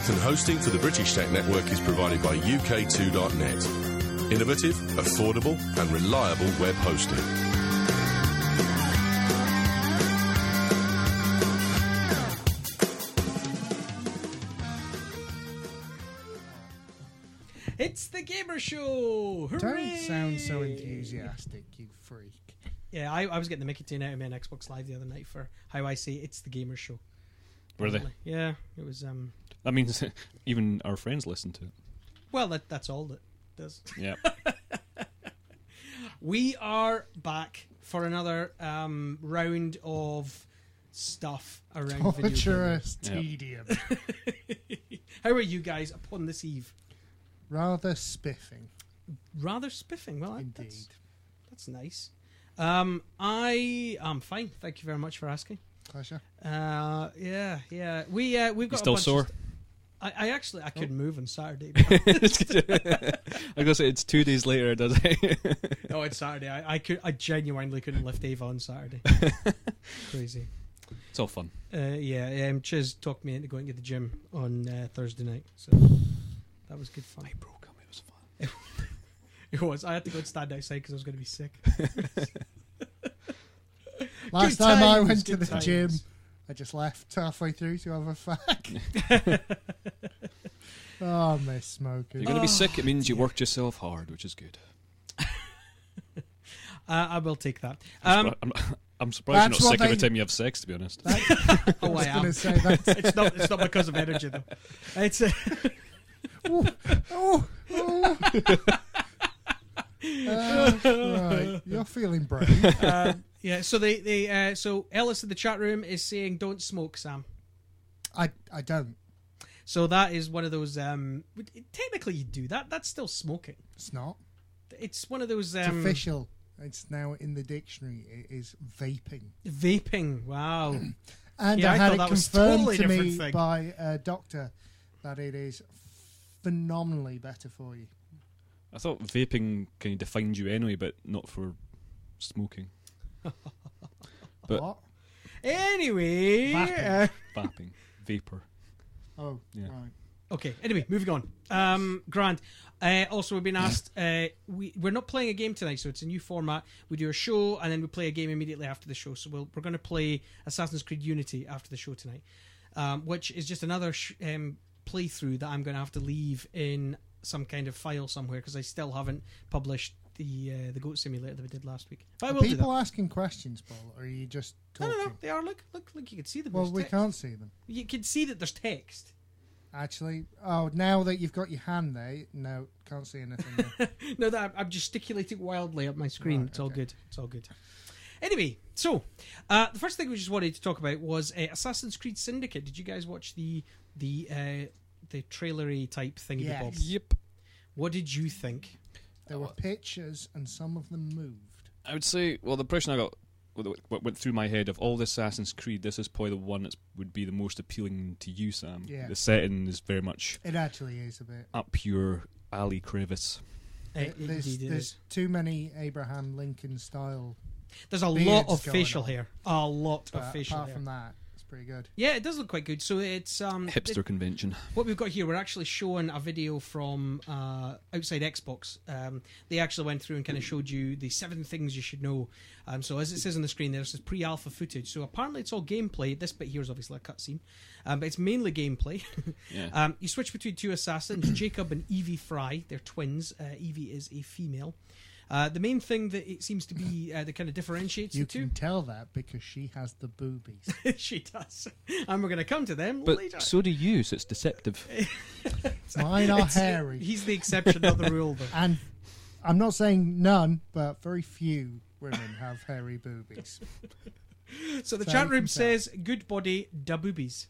bandwidth and hosting for the British Tech Network is provided by UK2.net. Innovative, affordable and reliable web hosting. It's the Gamer Show! Hooray! Don't sound so enthusiastic, you freak. Yeah, I was getting the Mickey Tune out of me on Xbox Live the other night for how I say it's the Gamer Show. Were they? Yeah, it was... That means even our friends listen to it. Well, that's all that does. Yeah. We are back for another round of stuff around video games. Torturous tedium. How are you guys upon this eve? Rather spiffing. Rather spiffing. Well, Indeed. That's nice. I am fine. Thank you very much for asking. Pleasure. Yeah. We've got You still a bunch sore? Of I couldn't move on Saturday. I was gonna say it's 2 days later, does it? No, it's Saturday. I genuinely couldn't lift Ava on Saturday. Crazy. It's all fun. Chiz talked me into going to the gym on Thursday night, so that was good fun. I broke him. It was fun. It was. I had to go and stand outside because I was going to be sick. Last Good time I times, went to good the times. gym, I just left halfway through to have a fag. Oh, I miss smoking. If you're going to be sick, it means you worked yourself hard, which is good. I will take that. I'm surprised you're That's not what sick every they- time you have sex, to be honest. Oh, I am. gonna say that's It's not because of energy though. It's right. You're feeling brave. yeah. So so Ellis in the chat room is saying don't smoke, Sam. I don't. So that is one of those. Technically, you do that. That's still smoking. It's not. It's one of those. It's official. It's now in the dictionary. It is vaping. Vaping. Wow. And Yeah, I I had thought it that was confirmed totally to different me thing. by a doctor that it is phenomenally better for you. I thought vaping kind of defined you anyway, but not for smoking. But What? Anyway. Vaping. vaping, vapor. Oh, Yeah. right. Okay, anyway, moving on. Grand. Also, we've been asked, we're not playing a game tonight, so it's a new format. We do a show, and then we play a game immediately after the show. So we're going to play Assassin's Creed Unity after the show tonight, which is just another playthrough that I'm going to have to leave in some kind of file somewhere, because I still haven't published the Goat Simulator that we did last week. But I Are will do people that. asking questions, Paul, or are you just No, talking? they are. Look, you can see them. Well, There's we text. can't see them. You can see that there's text. Actually, now that you've got your hand there, no, can't see anything there. No, that I'm gesticulating wildly up my screen. Right, It's all okay. good. It's all good. Anyway, so the first thing we just wanted to talk about was Assassin's Creed Syndicate. Did you guys watch the trailery type thingy? Yes. Bob? Yep. What did you think? There were pictures, and some of them moved. I would say, well, the impression I got, what went through my head of all the Assassin's Creed, this is probably the one that would be the most appealing to you, Sam. Yeah. The setting is very much It actually is a bit. up your alley crevice. Indeed it There's is. too many Abraham Lincoln style. There's a beards lot of going facial on. hair. A lot But of facial apart hair. from that, it's pretty good. Yeah, it does look quite good. So it's Hipster convention. what we've got here, we're actually showing a video from Outside Xbox. They actually went through and kind of showed you the 7 things you should know. So as it says on the screen, there's this pre-alpha footage. So apparently it's all gameplay. This bit here is obviously a cutscene, but it's mainly gameplay. Yeah. You switch between 2 assassins, Jacob and Evie Fry. They're twins. Evie is a female. The main thing that it seems to be that kind of differentiates You the two. can tell that because she has the boobies. She does. And we're going to come to them But later. so do you, so it's deceptive. Mine are hairy. He's the exception, not the rule, though. And I'm not saying none, but very few women have hairy boobies. So the So chat you room can tell. says, good body, da boobies.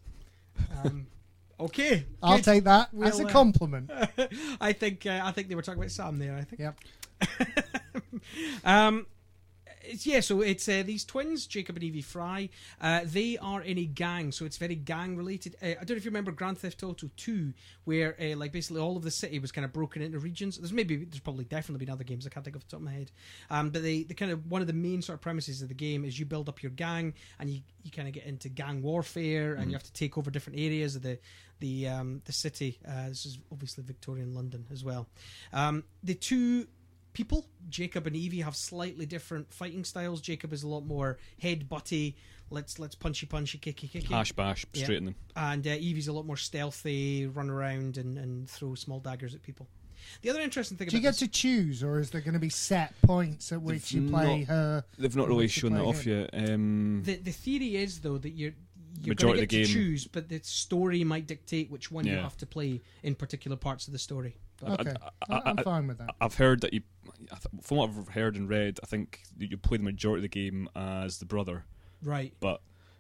Okay. I'll good. take that as We'll, a compliment. I think they were talking about Sam there, I think. Yep. So it's these twins, Jacob and Evie Fry. They are in a gang, so it's very gang related. I don't know if you remember Grand Theft Auto 2, where like basically all of the city was kind of broken into regions. There's probably definitely been other games I can't think off the top of my head. But the kind of one of the main sort of premises of the game is you build up your gang, and you kind of get into gang warfare, and you have to take over different areas of the city. This is obviously Victorian London as well. The two people, Jacob and Evie, have slightly different fighting styles. Jacob is a lot more head-butty, let's punchy, kicky. Hash bash, straight in them. And Evie's a lot more stealthy, run around and throw small daggers at people. The other interesting thing Do you get to choose, or is there going to be set points at which you play her? They've not really shown that off yet. The theory is, though, that you're going to get to choose, but the story might dictate which one you have to play in particular parts of the story. Okay, I'm fine with that. I've heard that from what I've heard and read, I think you play the majority of the game as the brother. Right. But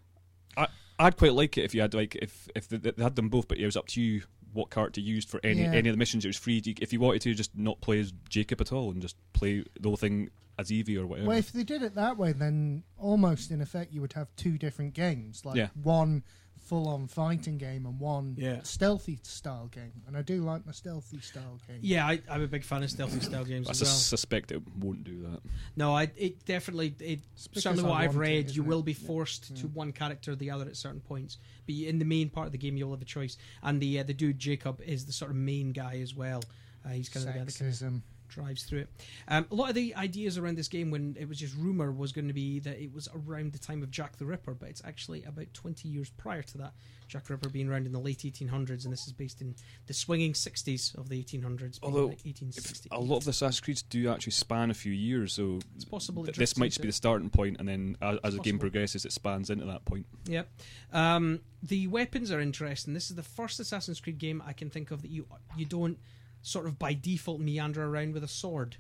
I'd quite like it if you had if they had them both, but it was up to you what character you used for any of the missions. It was free. If you wanted to just not play as Jacob at all and just play the whole thing as Evie or whatever. Well, if they did it that way, then almost in effect you would have two different games, one full-on fighting game and one stealthy style game. And I do like my stealthy style game. Yeah, I'm a big fan of stealthy style games as well. I suspect it won't do that. No, it definitely, certainly what I've read, you will be forced to one character or the other at certain points. But in the main part of the game, you'll have a choice. And the dude, Jacob, is the sort of main guy as well. He's kind of the guy that kind of drives through it. A lot of the ideas around this game, when it was just rumour, was going to be that it was around the time of Jack the Ripper, but it's actually about 20 years prior to that. Jack the Ripper being around in the late 1800s, and this is based in the swinging 60s of the 1800s. Although like 1860. A lot of the Assassin's Creeds do actually span a few years, so it's possible this might just be the starting point, and then as the game progresses, it spans into that point. Yep. The weapons are interesting. This is the first Assassin's Creed game I can think of that you don't sort of by default meander around with a sword.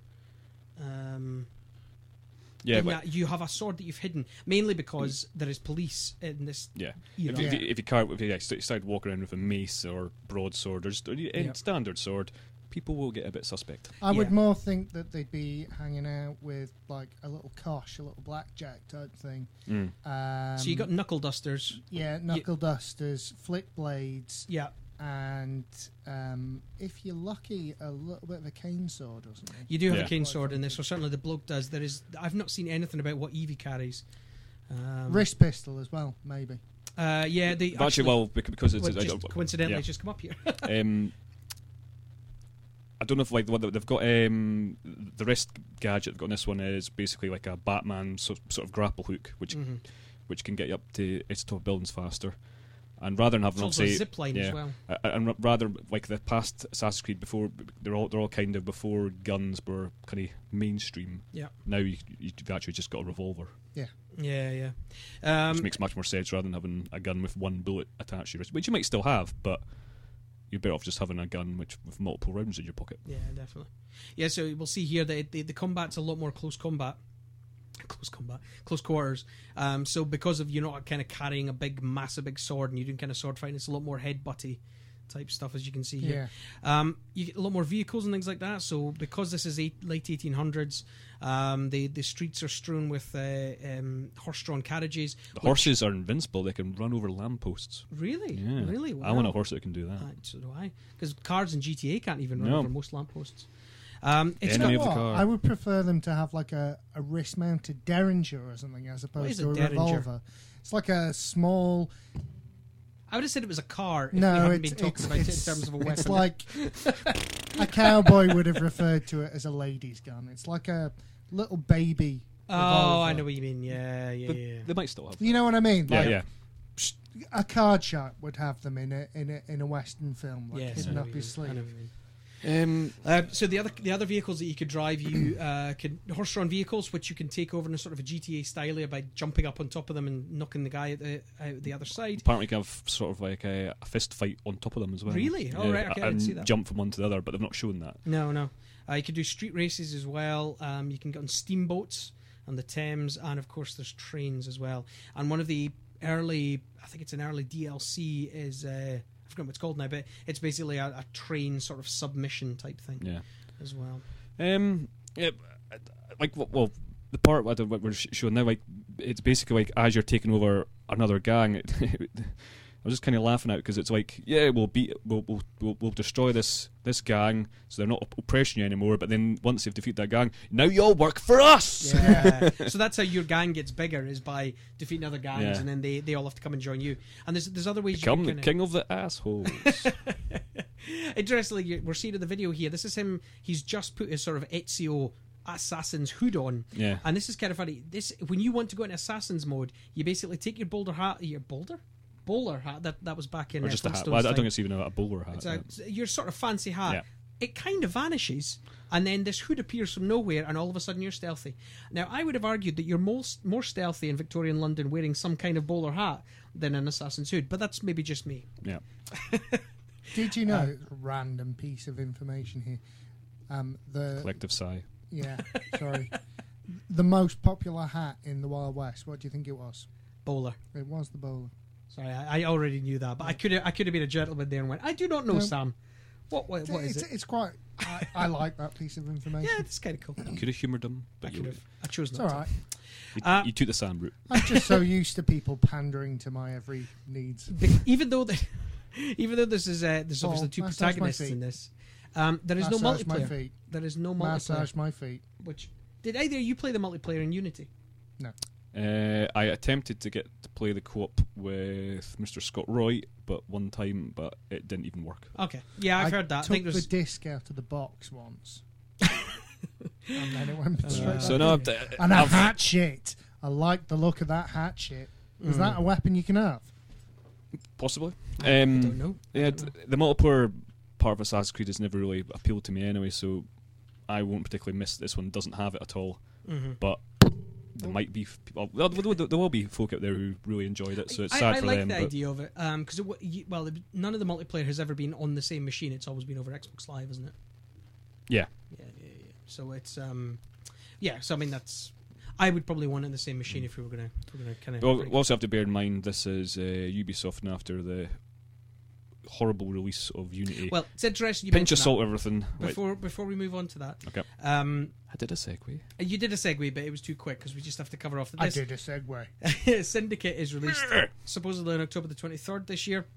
You have a sword that you've hidden, mainly because there is police in this. Yeah, era. If you start walking around with a mace or broadsword or just standard sword, people will get a bit suspect. I would more think that they'd be hanging out with like a little kosh, a little blackjack type thing. So you got knuckle dusters. Yeah, knuckle dusters, flick blades. Yeah. And if you're lucky, a little bit of a cane sword or something. You do have a cane sword in this, or certainly the bloke does. I've not seen anything about what Evie carries. Wrist pistol as well, maybe. Because coincidentally, it's just come up here. I don't know if they've got the wrist gadget they've got in this one is basically like a Batman sort of grapple hook, which can get you up to its top of buildings faster. And rather than having also a zip line as well, and rather like the past Assassin's Creed before, they're all kind of before guns were kind of mainstream. Yeah. Now you've actually just got a revolver. Yeah. Which makes much more sense rather than having a gun with one bullet attached to your wrist, which you might still have, but you're better off just having a gun with multiple rounds in your pocket. Yeah, definitely. Yeah, so we'll see here that the combat's a lot more close quarters. So because of you're not kind of carrying a massive big sword and you're doing kind of sword fighting, it's a lot more head-butty type stuff, as you can see here. You get a lot more vehicles and things like that. So because this is late 1800s, the streets are strewn with horse-drawn carriages. The horses are invincible; they can run over lampposts. Really? Yeah. Really? Wow. I want a horse that can do that. So do I. Because cars in GTA can't even run over most lampposts. I would prefer them to have like a wrist-mounted derringer or something as opposed to a revolver. It's like a small. I would have said it was a car. If no, we hadn't been talking about it in terms of a weapon. It's like a cowboy would have referred to it as a lady's gun. It's like a little baby. Oh, I know what you mean. Yeah. They might still have. You know what I mean? Yeah. A card shark would have them in a Western film, like hidden up his sleeve. I know what you mean. So the other vehicles that you could drive, you can horse-drawn vehicles, which you can take over in a sort of a GTA style by jumping up on top of them and knocking the guy out the other side. Apparently, you can have sort of like a fist fight on top of them as well. Really? Oh, right. Okay, I didn't see that. Jump from one to the other, but they've not shown that. No. You can do street races as well. You can get on steamboats on the Thames, and of course, there's trains as well. And one of the early DLC is. I forget what it's called now, but it's basically a train sort of submission type thing as well. the part what we're showing now, like it's basically like as you're taking over another gang. I was just kind of laughing at it because it's like, yeah, we'll destroy this gang, so they're not oppressing you anymore. But then once they've defeated that gang, now you all work for us. Yeah. So that's how your gang gets bigger, is by defeating other gangs, and then they all have to come and join you. And there's other ways become you can the king of the assholes. Interestingly, we're seeing in the video here. This is him. He's just put his sort of Ezio assassin's hood on. Yeah. And this is kind of funny. This, when you want to go into assassin's mode, you basically take your bowler hat. That was back in or just a hat. Well, I don't think it's even a bowler hat. It's your sort of fancy hat. Yeah. It kind of vanishes, and then this hood appears from nowhere, and all of a sudden you're stealthy. Now, I would have argued that you're more stealthy in Victorian London wearing some kind of bowler hat than an assassin's hood, but that's maybe just me. Yeah. Did you know, random piece of information here, the collective sigh. Yeah, sorry. The most popular hat in the Wild West, what do you think it was? Bowler. It was the bowler. Sorry, I already knew that, but I could have been a gentleman there and went, I do not know, Sam. What is it? It's quite... I like that piece of information. Yeah, it's kind of cool. You could have humoured him, but I chose not it's all to. right. You took the Sam route. I'm just so used to people pandering to my every needs. Even though this is there's obviously two protagonists in this, there is no multiplayer. There is no multiplayer. Massage my feet. Which did either of you play the multiplayer in Unity? No. I attempted to get to play the co-op with Mr. Scott Roy, but one time, but it didn't even work. Okay, yeah, I've heard that. I took the disc out of the box once, and then it went straight. So no, and a hatchet. I like the look of that hatchet. Is that a weapon you can have? Possibly. I don't know. Yeah, the multiplayer part of Assassin's Creed has never really appealed to me anyway, so I won't particularly miss this one. Doesn't have it at all, but. There might be people. Well, there will be folk out there who really enjoed it, so it's sad for them. I like the idea of it because none of the multiplayer has ever been on the same machine. It's always been over Xbox Live, isn't it? Yeah. So it's So I mean, that's. I would probably want it on the same machine if we were gonna kind of. Well, we also have to bear in mind this is Ubisoft, and after the horrible release of Unity. Well, it's interesting. Pinch of salt, everything. Before we move on to that. Okay. I did a segue. You did a segue, but it was too quick because we just have to cover off the. I did a segue. Syndicate is released supposedly on October the 23rd this year.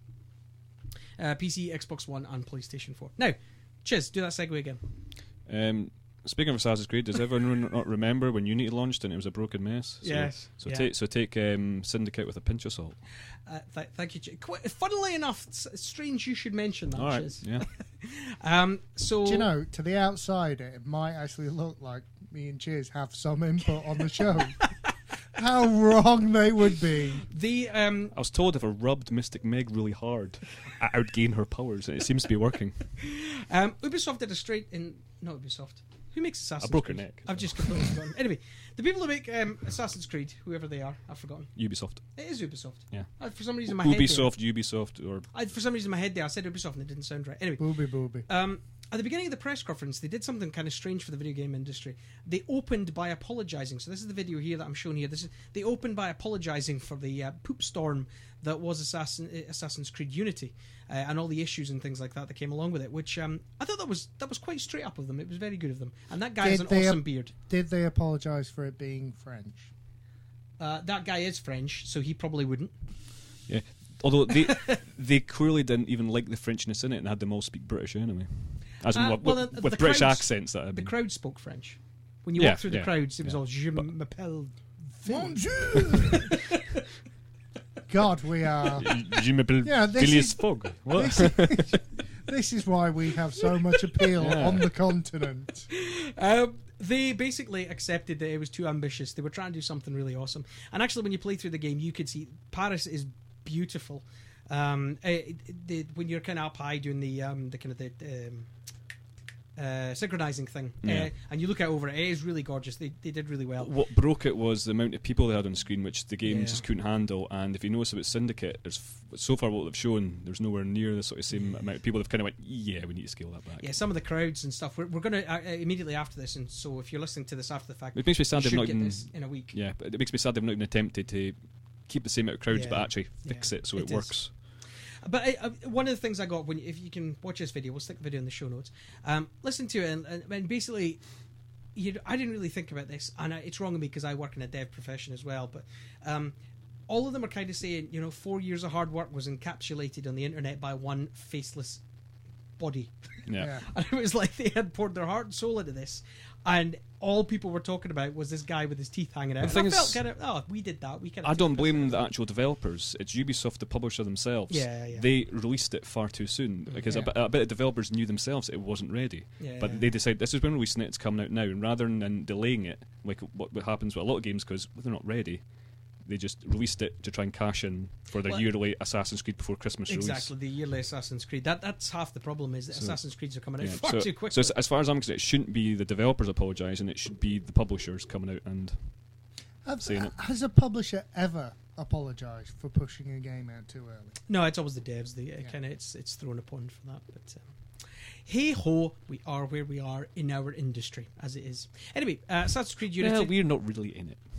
PC, Xbox One, and PlayStation 4. Now, Chiz, do that segue again. Speaking of Assassin's Creed, does everyone not remember when Unity launched and it was a broken mess? Yes. So take Syndicate with a pinch of salt. Thank you, Chiz. Funnily enough, it's strange you should mention that, all right, Chiz. Yeah. So do you know, to the outsider, it might actually look like me and Chiz have some input on the show. How wrong they would be. I was told if I rubbed Mystic Meg really hard, I would gain her powers, and it seems to be working. Ubisoft did not Ubisoft. Who makes Assassin's Creed? I broke her neck. I've just completely forgotten. Anyway, the people who make Assassin's Creed, whoever they are, I've forgotten. Ubisoft. It is Ubisoft. Yeah. For some reason, in my head Ubisoft, or for some reason, in my head there, I said Ubisoft and it didn't sound right. Anyway, booby. At the beginning of the press conference, they did something kind of strange for the video game industry. They opened by apologising. So this is the video here that I'm showing here. They opened by apologising for the poop storm that was Assassin's Creed Unity and all the issues and things like that came along with it. Which I thought that was quite straight up of them. It was very good of them. And that guy has an awesome beard. Did they apologise for it being French? That guy is French, so he probably wouldn't. Yeah. Although they clearly didn't even like the Frenchness in it and had them all speak British anyway. As in, with British accents. That the crowd spoke French. When you walk through the crowds, it was all "Je m'appelle Bonjour." God, we are. Je m'appelle Phileas Fogg. What? This is why we have so much appeal on the continent. They basically accepted that it was too ambitious. They were trying to do something really awesome. And actually, when you play through the game, you could see Paris is beautiful. When you're kind of up high doing the synchronizing thing, and you look out over it, it is really gorgeous. They did really well. What broke it was the amount of people they had on screen, which the game just couldn't handle. And if you notice about Syndicate, there's so far what they've shown, there's nowhere near the sort of same amount of people. They've kind of went, we need to scale that back. Yeah, some of the crowds and stuff. We're going to immediately after this, and so if you're listening to this after the fact, it makes me sad they've not get this in a week. Yeah, but it makes me sad they've not even attempted to keep the same amount of crowds, but actually fix it so it works. But one of the things I got if you can watch this video, we'll stick the video in the show notes. Listen to it, and basically, I didn't really think about this, and it's wrong of me because I work in a dev profession as well. But all of them are kind of saying, 4 years of hard work was encapsulated on the internet by one faceless body. Yeah. And it was like they had poured their heart and soul into this, and all people were talking about was this guy with his teeth hanging out. The thing is, we did that. I don't blame the actual developers. It's Ubisoft, the publisher themselves. Yeah. They released it far too soon because a bit of developers knew themselves it wasn't ready. But they decided this is when releasing it. It's coming out now, and rather than delaying it, like what happens with a lot of games, because they're not ready. They just released it to try and cash in for their yearly Assassin's Creed before Christmas release. Exactly, the yearly Assassin's Creed. That's half the problem, is that Assassin's Creeds are coming out far too quickly. So as far as I'm concerned, it shouldn't be the developers apologising, it should be the publishers coming out and saying it. Has a publisher ever apologised for pushing a game out too early? No, it's always the devs. It's thrown upon for that. But hey ho, we are where we are in our industry, as it is. Anyway, Assassin's Creed Unity. Well, we're not really in it.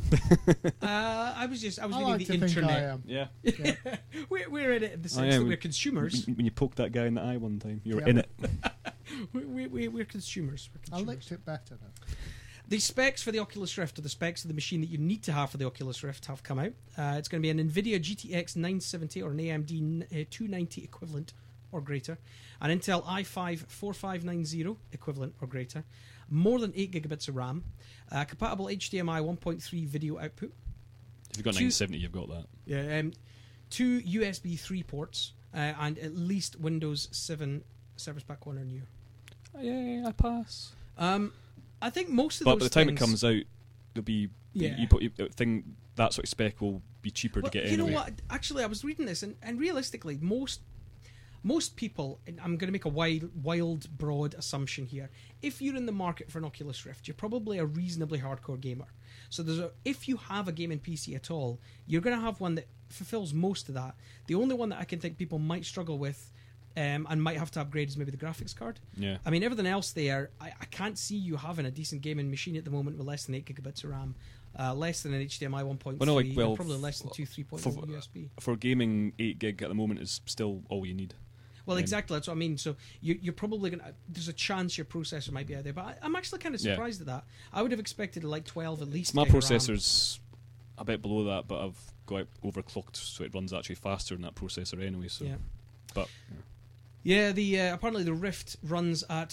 I was reading like the internet. I am. Yeah. we're in it in the sense that we're consumers. When you poked that guy in the eye one time, you were in it. We're consumers. I licked it better though. The specs for the Oculus Rift, or the specs of the machine that you need to have for the Oculus Rift, have come out. It's going to be an NVIDIA GTX 970 or an AMD 290 equivalent or greater, an Intel i5 4590 equivalent or greater, more than 8 gigabits of RAM, compatible HDMI 1.3 video output. If you've got 970, you've got that. Yeah, 2 USB 3 ports, and at least Windows 7 Service Pack 1 or newer. Yeah, I pass. I think most of but those by the time things, it comes out, there'll be that sort of spec will be cheaper to get you anyway. know what? Actually, I was reading this, and realistically, most people, and I'm going to make a wild, broad assumption here. If you're in the market for an Oculus Rift, you're probably a reasonably hardcore gamer. So if you have a gaming PC at all, you're going to have one that fulfills most of that. The only one that I can think people might struggle with and might have to upgrade is maybe the graphics card. Yeah. I mean, everything else there, I can't see you having a decent gaming machine at the moment with less than 8 gigabits of RAM. Less than an HDMI 1.3, and probably less than 2 3.0 USB. For gaming, 8 gig at the moment is still all you need. Well, exactly, that's what I mean. So you're probably going to... There's a chance your processor might be out there, but I'm actually kind of surprised at that. I would have expected like 12 at least. My processor's a bit below that, but I've got it overclocked, so it runs actually faster than that processor anyway. So, but... Yeah, apparently the Rift runs at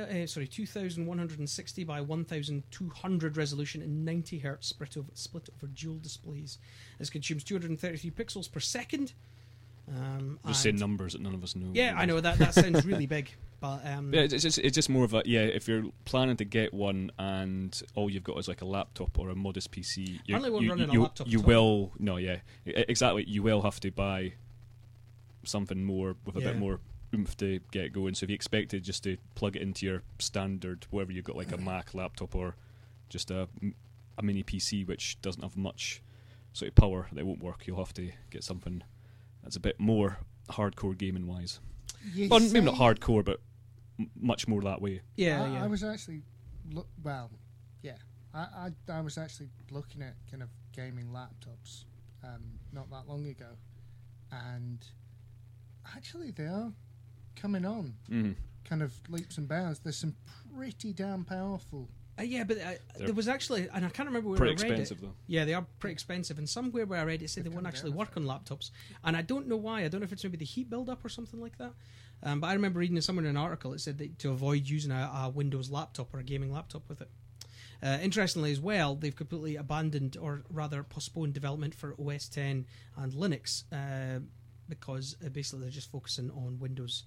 2160 by 1200 resolution and 90 hertz split over dual displays. This consumes 233 pixels per second. Just saying numbers that none of us know. Yeah, I know that sounds really big, but yeah, it's just more of a if you're planning to get one and all you've got is like a laptop or a modest PC, you will have to buy something more with a bit more oomph to get going. So if you expected just to plug it into your standard, whether you've got like a Mac laptop or just a mini PC which doesn't have much sort of power, that won't work. You'll have to get something that's a bit more hardcore gaming wise. Well, maybe not hardcore, but much more that way. I was actually I was actually looking at kind of gaming laptops not that long ago, and actually they are coming on kind of leaps and bounds. There's some pretty damn powerful. But there was actually, and I can't remember where I read it. Pretty expensive though. Yeah, they are pretty expensive, and somewhere where I read it said they won't actually work on laptops, and I don't know why. I don't know if it's maybe the heat build-up or something like that. But I remember reading somewhere in an article it said that to avoid using a Windows laptop or a gaming laptop with it. Interestingly as well, they've completely abandoned, or rather postponed, development for OS X and Linux because basically they're just focusing on Windows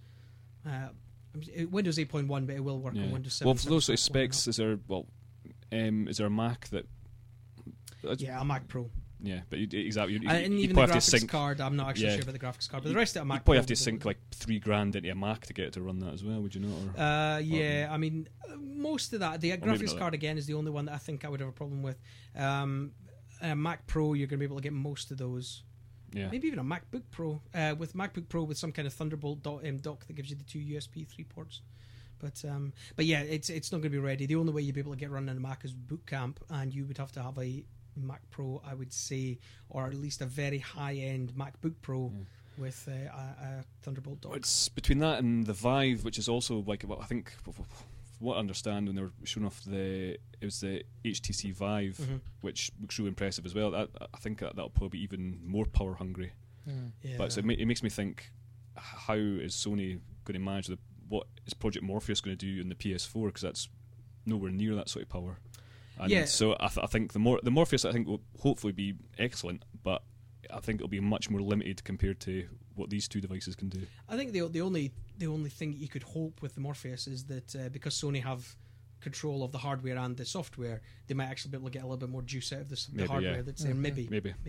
8.1, but it will work on Windows 7. Well, for those sort of specs, is there a Mac that... a Mac Pro. Yeah, but exactly. And even the graphics card, I'm not actually sure about the graphics card, but the rest of it, a Mac Pro. You'd probably have to sink like $3,000 into a Mac to get it to run that as well, would you not? I mean, most of that. The graphics card, again, is the only one that I think I would have a problem with. A Mac Pro, you're going to be able to get most of those. Yeah. Maybe even a MacBook Pro with MacBook Pro with some kind of Thunderbolt dock that gives you the 2 USB 3 ports. But yeah, it's not going to be ready. The only way you'd be able to get running a Mac is Boot Camp, and you would have to have a Mac Pro, I would say, or at least a very high-end MacBook Pro with a Thunderbolt dock. It's between that and the Vive, which is also like, I think what I understand when they were showing off it was the HTC Vive, which looks really impressive as well. I think that'll probably be even more power hungry. Yeah. But so it makes me think, how is Sony going to manage what is Project Morpheus going to do in the PS4, because that's nowhere near that sort of power. And so I think the Morpheus I think will hopefully be excellent, but I think it'll be much more limited compared to what these two devices can do. I think the only thing you could hope with the Morpheus is that because Sony have control of the hardware and the software, they might actually be able to get a little bit more juice out of the hardware that's there. Maybe.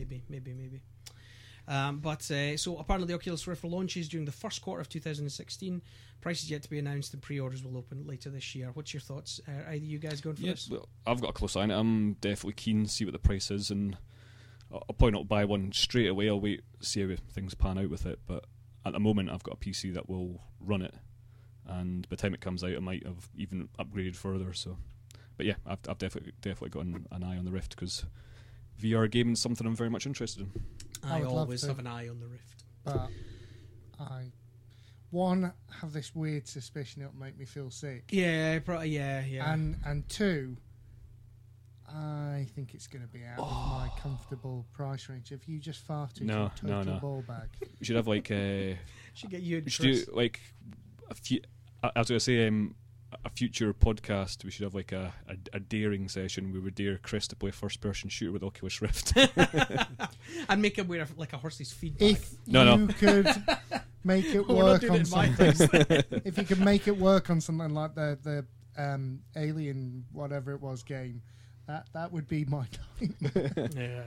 So apparently the Oculus Rift launches during the first quarter of 2016. Prices yet to be announced, and pre-orders will open later this year. What's your thoughts? Either you guys going for this? Well, I've got a close eye on it. I'm definitely keen to see what the price is, and I'll probably not buy one straight away. I'll wait, see how things pan out with it. But at the moment, I've got a PC that will run it, and by the time it comes out, I might have even upgraded further. So, but yeah, I've definitely got an eye on the Rift, because VR gaming is something I'm very much interested in. I always have an eye on the Rift. But I have this weird suspicion it'll make me feel sick. Yeah, yeah. And two, I think it's going to be out of my comfortable price range. If you just farted your total ball bag. We should have like should get you. We should do like a few. I was going to say a future podcast. We should have like a daring session where we dare Chris to play first person shooter with Oculus Rift, and make him wear like a horse's feed. If you could make it work on something, if you could make it work on something like the Alien whatever it was game, that would be my nightmare.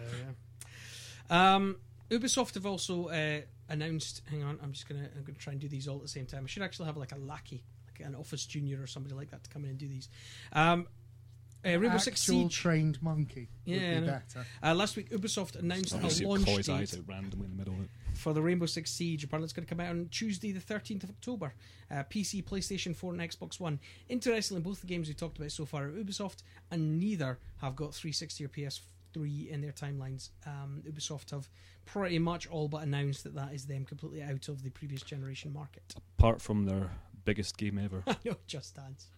Ubisoft have also announced. Hang on, I'm gonna try and do these all at the same time. I should actually have like a lackey, like an Office Junior or somebody like that to come in and do these. Rainbow Six Siege trained monkey. Would be better. Last week, Ubisoft announced a launch date randomly in the middle of it for the Rainbow Six Siege. Apparently, it's going to come out on Tuesday, the 13th of October. PC, PlayStation 4, and Xbox One. Interestingly, both the games we talked about so far are Ubisoft, and neither have got 360 or PS3 in their timelines. Ubisoft have pretty much all but announced that is them completely out of the previous generation market. Apart from their biggest game ever. I know, Just Dance.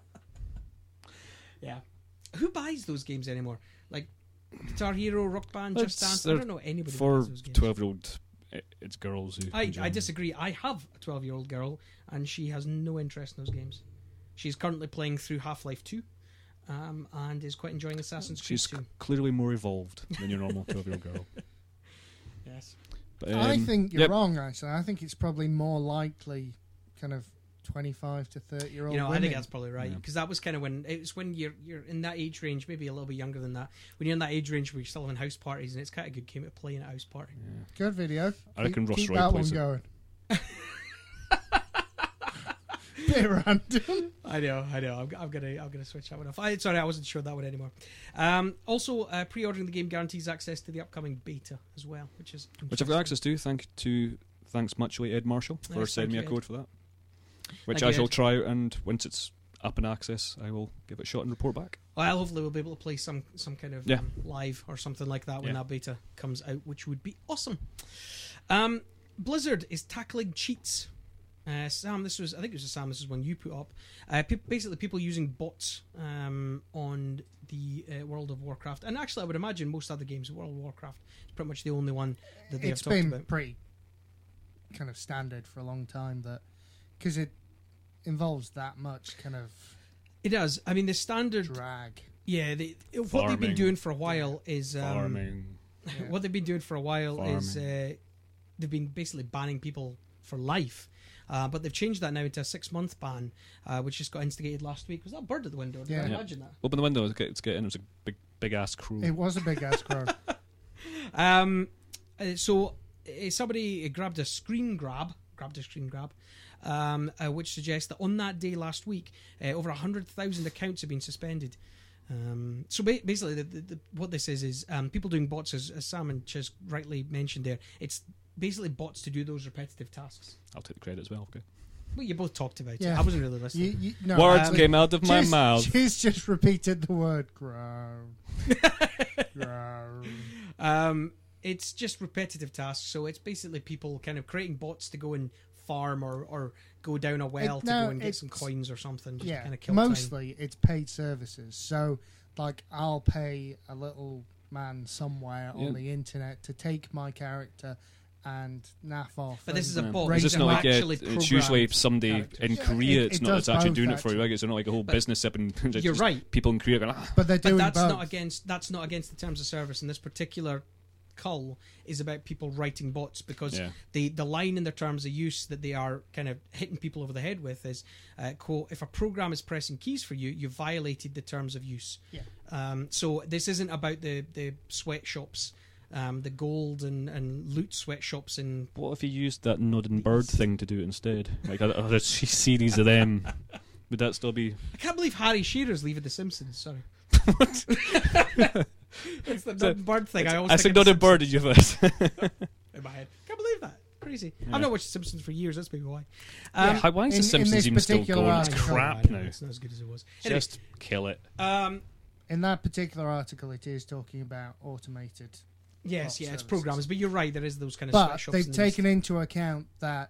Yeah. Who buys those games anymore? Like Guitar Hero, Rock Band, Just Dance? I don't know anybody who buys those games. For 12-year-old, it's girls who... I disagree. I have a 12-year-old girl, and she has no interest in those games. She's currently playing through Half-Life 2, and is quite enjoying Assassin's Creed 2. She's clearly more evolved than your normal 12-year-old girl. Yes. But, I think you're wrong, actually. I think it's probably more likely kind of 25 to 30-year-old women. I think that's probably right, because that was kind of when you're in that age range, maybe a little bit younger than that, when you're in that age range where you're still having house parties, and it's kind of a good game to play in a house party. Yeah. Good video. I reckon Ross keep Roy that plays one going. Bit random. I know. I'm gonna switch that one off. Sorry, I wasn't sure that one anymore. Also, pre-ordering the game guarantees access to the upcoming beta as well, which I've got access to. Thanks muchly, Ed Marshall, for sending me a code for that. Which I shall try out, and once it's up in access, I will give it a shot and report back. Well, hopefully we'll be able to play some kind of live or something like that when that beta comes out, which would be awesome. Blizzard is tackling cheats. Sam, this was one you put up. Basically, people using bots on the World of Warcraft, and actually, I would imagine most other games, World of Warcraft is pretty much the only one that they have talked about. It's been pretty kind of standard for a long time, that because it involves that much kind of. It does. I mean, the standard drag. Yeah, what they've been doing for a while is farming. What they've been doing for a while is they've been basically banning people for life. But they've changed that now into a 6-month ban, which just got instigated last week. Was that a bird at the window? Did I imagine that? Open the window, it's getting. It was a big ass crow. It was a big ass crow. So somebody grabbed a screen grab, which suggests that on that day last week, over 100,000 accounts have been suspended. So basically, what this is people doing bots, as Sam and Chiz rightly mentioned there. It's basically bots to do those repetitive tasks. I'll take the credit as well, okay. Well, you both talked about it. I wasn't really listening. Words came out of my mouth. She's just repeated the word grow. It's just repetitive tasks, so it's basically people kind of creating bots to go and farm or go down a well to go and get some coins or something. Just kind of kill mostly time. It's paid services. So, like, I'll pay a little man somewhere on the internet to take my character and naff off. But this is a bot. It's just not like it's usually somebody in Korea. It's not that's actually doing it for you. Like, it's not like a whole business up and you're right. People in Korea going, but they're doing that's both. Not against the terms of service. And this particular cull is about people writing bots because the line in their terms of use that they are kind of hitting people over the head with is quote, if a program is pressing keys for you, you've violated the terms of use. So this isn't about the sweatshops, the gold and loot sweatshops. And what if you used that nodding bird thing to do it instead? Like a series of them. Would that still be? I can't believe Harry Shearer's leaving The Simpsons. Sorry. It's the nodding bird thing. I said nodding bird. Did you have it in my head? Can't believe that. Crazy. I've not watched The Simpsons for years. That's maybe why. Why is The Simpsons even still going? It's crap now. It's not as good as it was. Just kill it. In that particular article, it is talking about automated. Yes, it's programs. But you're right. There is those kind of sweatshops. But they've taken into account that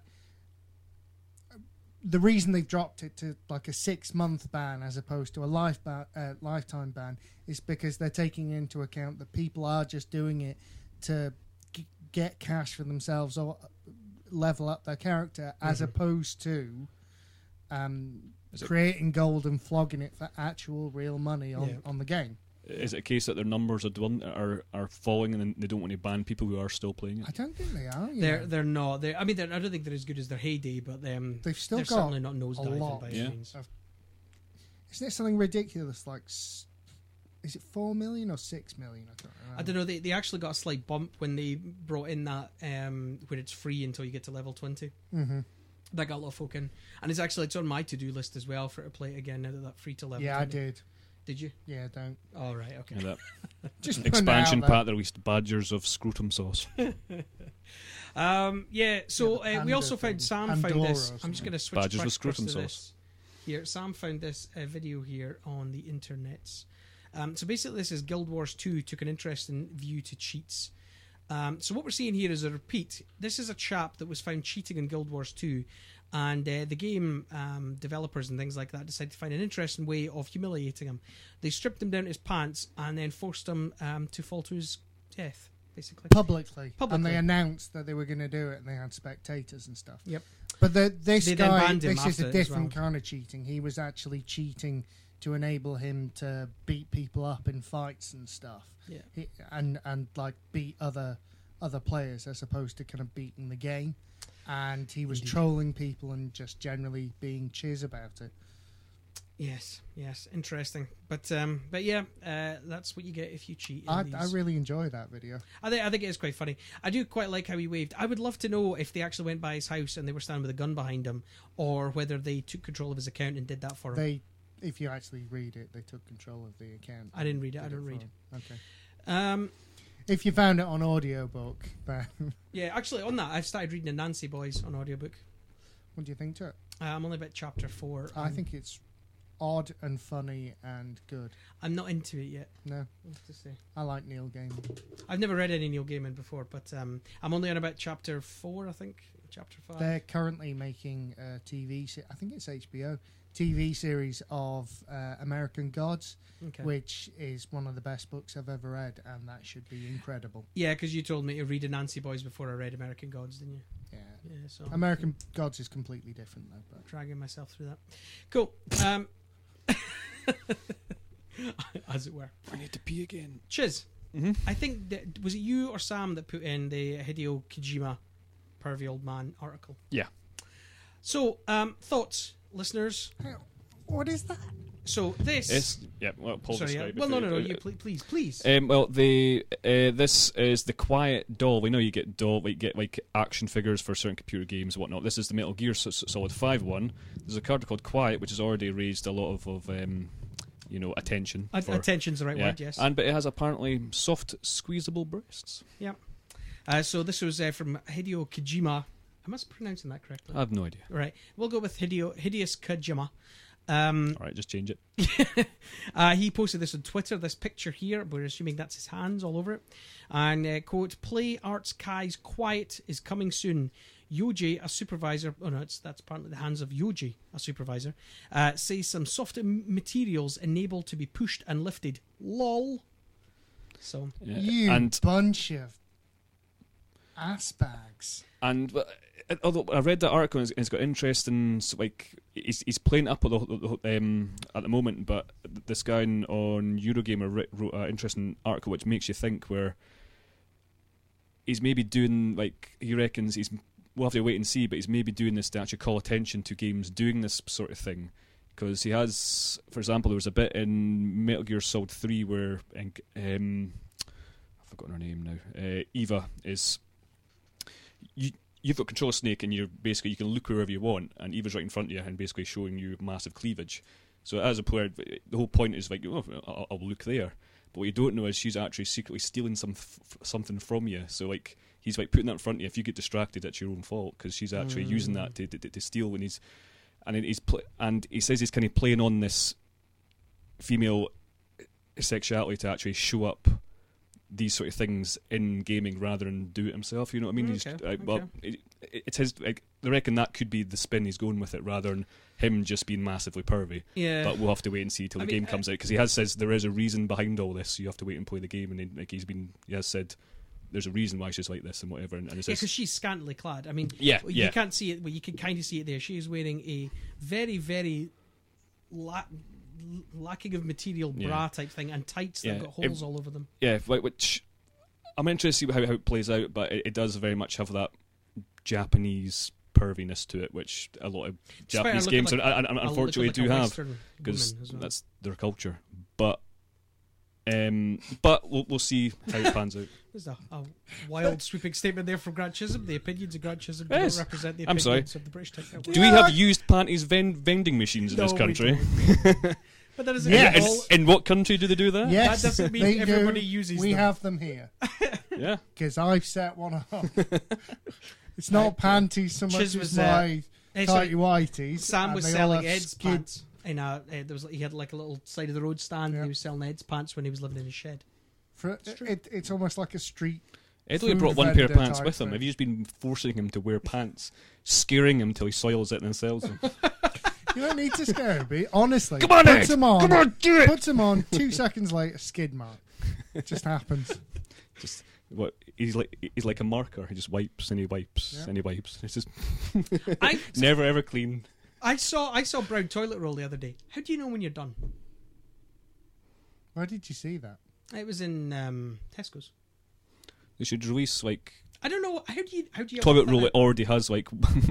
the reason they've dropped it to like a 6-month ban as opposed to a lifetime ban is because they're taking into account that people are just doing it to get cash for themselves or level up their character as opposed to creating gold and flogging it for actual real money on the game. Is it a case that their numbers are falling and they don't want to ban people who are still playing it? I don't think they are. They're not. I don't think they're as good as their heyday, but they've still got certainly not nosediving by any means. Isn't it something ridiculous? Like, is it 4 million or 6 million? I don't know. They actually got a slight bump when they brought in that where it's free until you get to level 20. Mm-hmm. That got a lot of folk in, and it's on my to-do list as well for it to play it again now that free to level. Yeah, 20. I did. Did you? Yeah, don't. Oh, right, okay. Yeah, that just expansion pack that released Badgers of Scrotum Sauce. We also found Sam found this. I'm just going to switch Badgers with Scrotum to Sauce. this. Here, Sam found this video here on the internets. So basically, this is Guild Wars 2 took an interesting view to cheats. So what we're seeing here is a repeat. This is a chap that was found cheating in Guild Wars 2. And the game developers and things like that decided to find an interesting way of humiliating him. They stripped him down to his pants and then forced him to fall to his death, basically. Publicly. And they announced that they were going to do it, and they had spectators and stuff. Yep. But this guy, this is a different kind of cheating. He was actually cheating to enable him to beat people up in fights and stuff. Yeah. And like beat other players as opposed to kind of beating the game. And he was trolling people and just generally being chiz about it. Yes, interesting. But that's what you get if you cheat. I really enjoy that video. I think it is quite funny. I do quite like how he waved. I would love to know if they actually went by his house and they were standing with a gun behind him, or whether they took control of his account and did that for him. If you actually read it, they took control of the account. I didn't read it. I don't read. Okay. If you found it on audiobook, yeah, actually on that I've started reading the Nancy Boys on audiobook. What do you think to it? I'm only about chapter 4. I think it's odd and funny and good. I'm not into it yet. No, I have to say. I like Neil Gaiman. I've never read any Neil Gaiman before, but I'm only on about chapter 4, I think. Chapter 5. They're currently making a TV. I think it's HBO TV series of American Gods, which is one of the best books I've ever read, and that should be incredible. Yeah, because you told me to read Nancy Boys before I read American Gods, didn't you? Yeah. So American Gods is completely different, though. But dragging myself through that. Cool. As it were. I need to pee again. Chiz. Mm-hmm. I think was it you or Sam that put in the Hideo Kojima Pervy Old Man article? Yeah. So, thoughts, listeners? What is that? So this, Paul described it. Well, no. You please. This is the Quiet doll. We know you get like action figures for certain computer games and whatnot. This is the Metal Gear Solid 5 one. There's a card called Quiet, which has already raised a lot of attention. Attention's the right word, yes. But it has apparently soft, squeezable breasts. Yeah. So this was from Hideo Kojima. Am I pronouncing that correctly? I have no idea. Right. We'll go with Hideous Kojima. All right, just change it. He posted this on Twitter, this picture here. We're assuming that's his hands all over it. And, quote, Play Arts Kai's Quiet is coming soon. Yoji, a supervisor, that's apparently the hands of Yoji, a supervisor, says some soft materials enable to be pushed and lifted. LOL. So You bunch of ass bags. And although I read that article and it's got interesting, like he's playing up at the moment, but this guy on Eurogamer wrote an interesting article which makes you think where he's maybe doing, like, he reckons we'll have to wait and see, but he's maybe doing this to actually call attention to games doing this sort of thing. Because he has, for example, there was a bit in Metal Gear Solid 3 where, I've forgotten her name now, Eva is, you've got control of Snake and you can look wherever you want, and Eva's right in front of you and basically showing you massive cleavage. So as a player, the whole point is like, I'll look there. But what you don't know is she's actually secretly stealing something from you. So like he's like putting that in front of you. If you get distracted, it's your own fault because she's actually using that to steal. And he says he's kind of playing on this female sexuality to actually show up these sort of things in gaming rather than do it himself. You know what I mean? Okay. Well, it's his. Like, they reckon that could be the spin he's going with it, rather than him just being massively pervy. Yeah. But we'll have to wait and see till the game comes out, because he says there is a reason behind all this. So you have to wait and play the game, and he has said there's a reason why she's like this and whatever. And because she's scantily clad. I mean, you can't see it, but you can kind of see it there. She is wearing a very, very lacking of material bra type thing and tights that have got holes all over them. Yeah, which I'm interested to see how it plays out, but it does very much have that Japanese perviness to it, which a lot of Japanese games unfortunately do have, because that's their culture. But we'll see how it pans out. There's a wild sweeping statement there from Grant Chisholm. The opinions of Grant Chisholm do not represent the opinions of the British Tech Network. Do we have used panties vending machines in this country? But that doesn't in what country do they do that? Yes, that doesn't mean everybody uses we them. have them here. Yeah. Because I've set one up. It's not panties so much as my tighty whities. Sam was selling Ed's pants. He had like a little side of the road stand, and he was selling Ed's pants when he was living in his shed. It's almost like a street. Ed only brought one pair of pants with him. Have you just been forcing him to wear pants, scaring him till he soils it and then sells them? You don't need to scare him, honestly. Come on, Ed! Puts them on. Come on, do it! Puts them on. 2 seconds later, skid mark. It just happens. Just what he's like a marker. He just wipes and he wipes and he wipes. It's just never ever clean. I saw brown toilet roll the other day. How do you know when you're done? Where did you see that? It was in Tesco's. They should release like. I don't know. How do you toilet roll? It already has like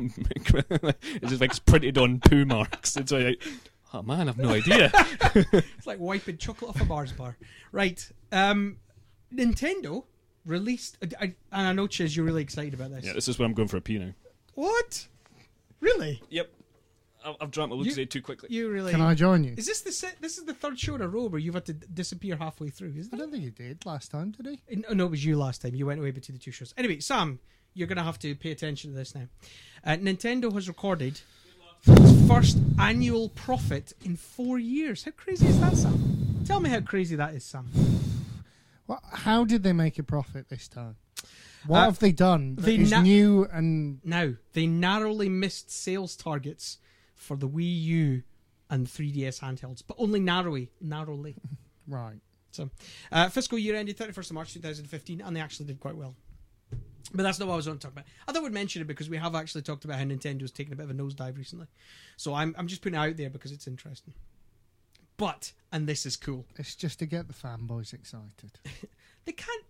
it's just like it's printed on poo marks. It's like, oh man, I've no idea. It's like wiping chocolate off a Mars bar. Right. Nintendo released, and I know, Chiz, you're really excited about this. Yeah, this is where I'm going for a pee now. What? Really? Yep. I've drank my Lucozade too quickly. You really? Can I join you? Is this this is the third show in a row where you've had to disappear halfway through? Isn't it? I don't think you did last time, did he? No, it was you last time. You went away between the two shows. Anyway, Sam, you're going to have to pay attention to this now. Nintendo has recorded its first annual profit in 4 years. How crazy is that, Sam? Tell me how crazy that is, Sam. Well, how did they make a profit this time? What have they done that is new and... Now, they narrowly missed sales targets for the Wii U and 3DS handhelds, but only narrowly. Right. So, fiscal year ended 31st of March 2015, and they actually did quite well. But that's not what I was going to talk about. I thought we'd mention it because we have actually talked about how Nintendo's taken a bit of a nosedive recently. So I'm just putting it out there because it's interesting. But, and this is cool, it's just to get the fanboys excited. They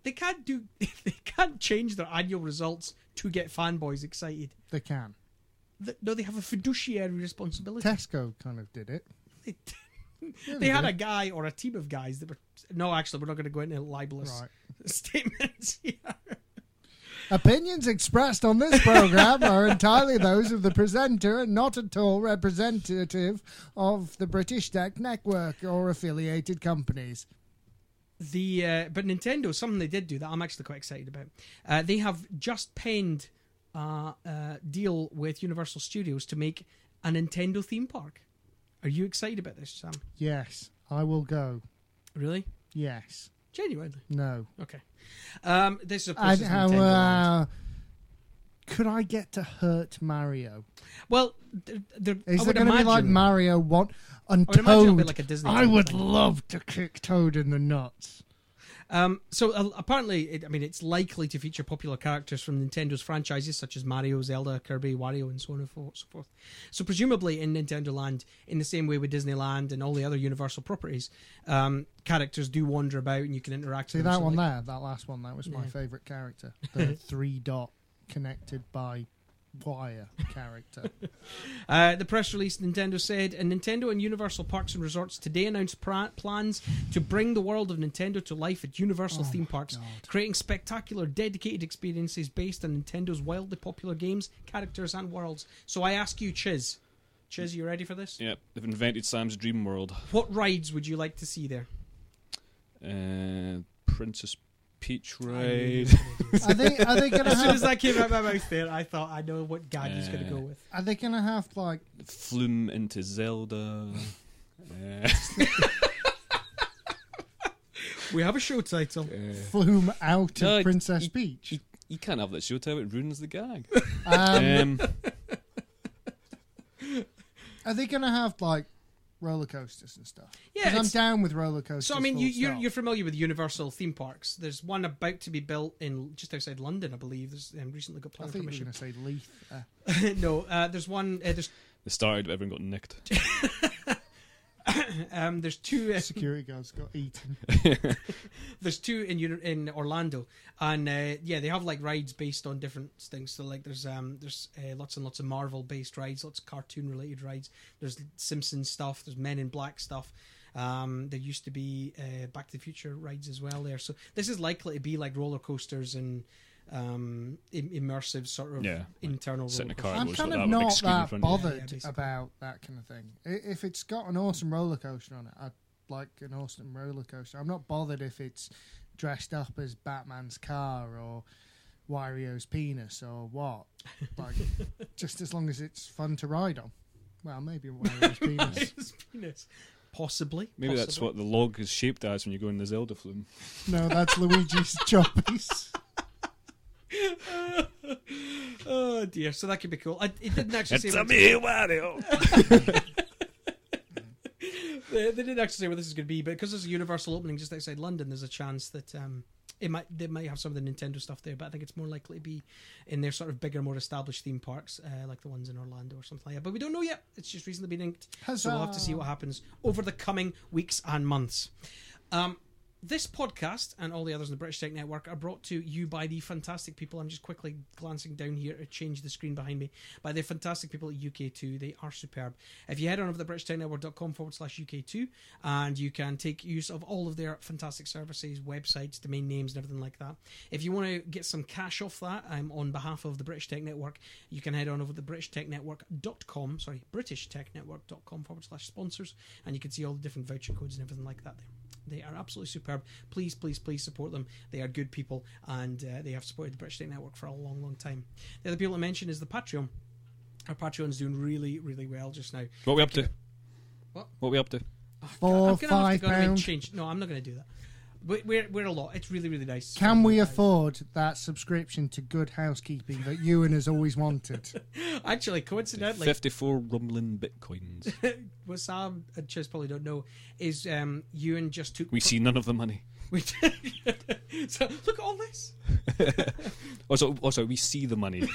can't change their annual results to get fanboys excited. They can. No, they have a fiduciary responsibility. Tesco kind of did it. They had a guy or a team of guys that were... No, actually, we're not going to go into libelous statements here. Opinions expressed on this program are entirely those of the presenter and not at all representative of the British Tech Network or affiliated companies. But Nintendo, something they did do that I'm actually quite excited about. They have just penned a deal with Universal Studios to make a Nintendo theme park. Are you excited about this, Sam? Yes, I will go. Really? could I get to hurt Mario? Well, Is it going to be like Mario and I would imagine it'll be Toad? like a Disney. I would thing. love to kick Toad in the nuts. So apparently, it's likely to feature popular characters from Nintendo's franchises such as Mario, Zelda, Kirby, Wario, and so on and so forth. So presumably in Nintendo Land, in the same way with Disneyland and all the other Universal properties, characters do wander about and you can interact See with them. that So, one like, there, that last one, that was my Yeah. favourite character. The 3-dot connected by wire character. The press release, Nintendo said, and Nintendo and Universal Parks and Resorts today announced plans to bring the world of Nintendo to life at Universal Oh theme my parks, God. creating spectacular, dedicated experiences based on Nintendo's wildly popular games, characters, and worlds. So I ask you, Chiz, you ready for this? Yep, they've invented Sam's Dream World. What rides would you like to see there? Princess Peach ride. Are they going to As soon as have? that came out of my mouth there, I thought I know what gag he's going to go with. Are they going to have like? Flume into Zelda. We have a show title. Flume out No, of Princess Peach. You can't have that show tell it ruins the gag. Are they going to have like roller coasters and stuff? Yeah, 'Cause I'm it's- down with roller coasters. So I mean, full stop. you're familiar with Universal theme parks. There's one about to be built in just outside London, I believe. There's recently got I planning think you were permission. going to say Leith. No, there's one. There's They started, but everyone got nicked. there's two. Security guards got eaten. There's two in Orlando, and yeah, they have like rides based on different things. So like there's lots and lots of Marvel based rides, lots of cartoon related rides. There's Simpsons stuff. There's Men in Black stuff. There used to be Back to the Future rides as well there. So this is likely to be like roller coasters and immersive sort of internal sit in roller a car. coasters. I'm Goes kind like of that with a big not screen in that front of you. bothered basically. about that kind of thing. If it's got an awesome roller coaster on it, I'd like an awesome roller coaster. I'm not bothered if it's dressed up as Batman's car or Wario's penis or what. Like, just as long as it's fun to ride on. Well, maybe Wario's penis. His penis. Possibly. Maybe that's what the log is shaped as when you go in the Zelda flume. No, that's Luigi's choppies. Oh dear, so that could be cool. It didn't actually say. Wario. They didn't actually say where this is going to be, but because there's a Universal opening just outside London, there's a chance that they might have some of the Nintendo stuff there. But I think it's more likely to be in their sort of bigger, more established theme parks, like the ones in Orlando or something like that. But we don't know yet. It's just recently been inked, so we'll have to see what happens over the coming weeks and months. This podcast and all the others in the British Tech Network are brought to you by the fantastic people. I'm just quickly glancing down here to change the screen behind me. By the fantastic people at UK2. They are superb. If you head on over to thebritishtechnetwork.com/UK2 and you can take use of all of their fantastic services, websites, domain names and everything like that. If you want to get some cash off that, on behalf of the British Tech Network, you can head on over to thebritishtechnetwork.com, britishtechnetwork.com/sponsors, and you can see all the different voucher codes and everything like that there. They are absolutely superb. Please, please, please support them. They are good people, and they have supported the British Tech Network for a long, long time. The other people I mentioned is the Patreon. Our Patreon's doing really, really well just now. What are we up to? What? What are we up to? £4, I'm gonna have to go and make £5. change. No, I'm not going to do that. We're a lot. It's really, really nice. Can we afford that subscription to Good Housekeeping that Ewan has always wanted? Actually, coincidentally, 54 rumbling bitcoins. what Sam and Chiz probably don't know is Ewan just took. We see none of the money. So look at all this. Also, we see the money.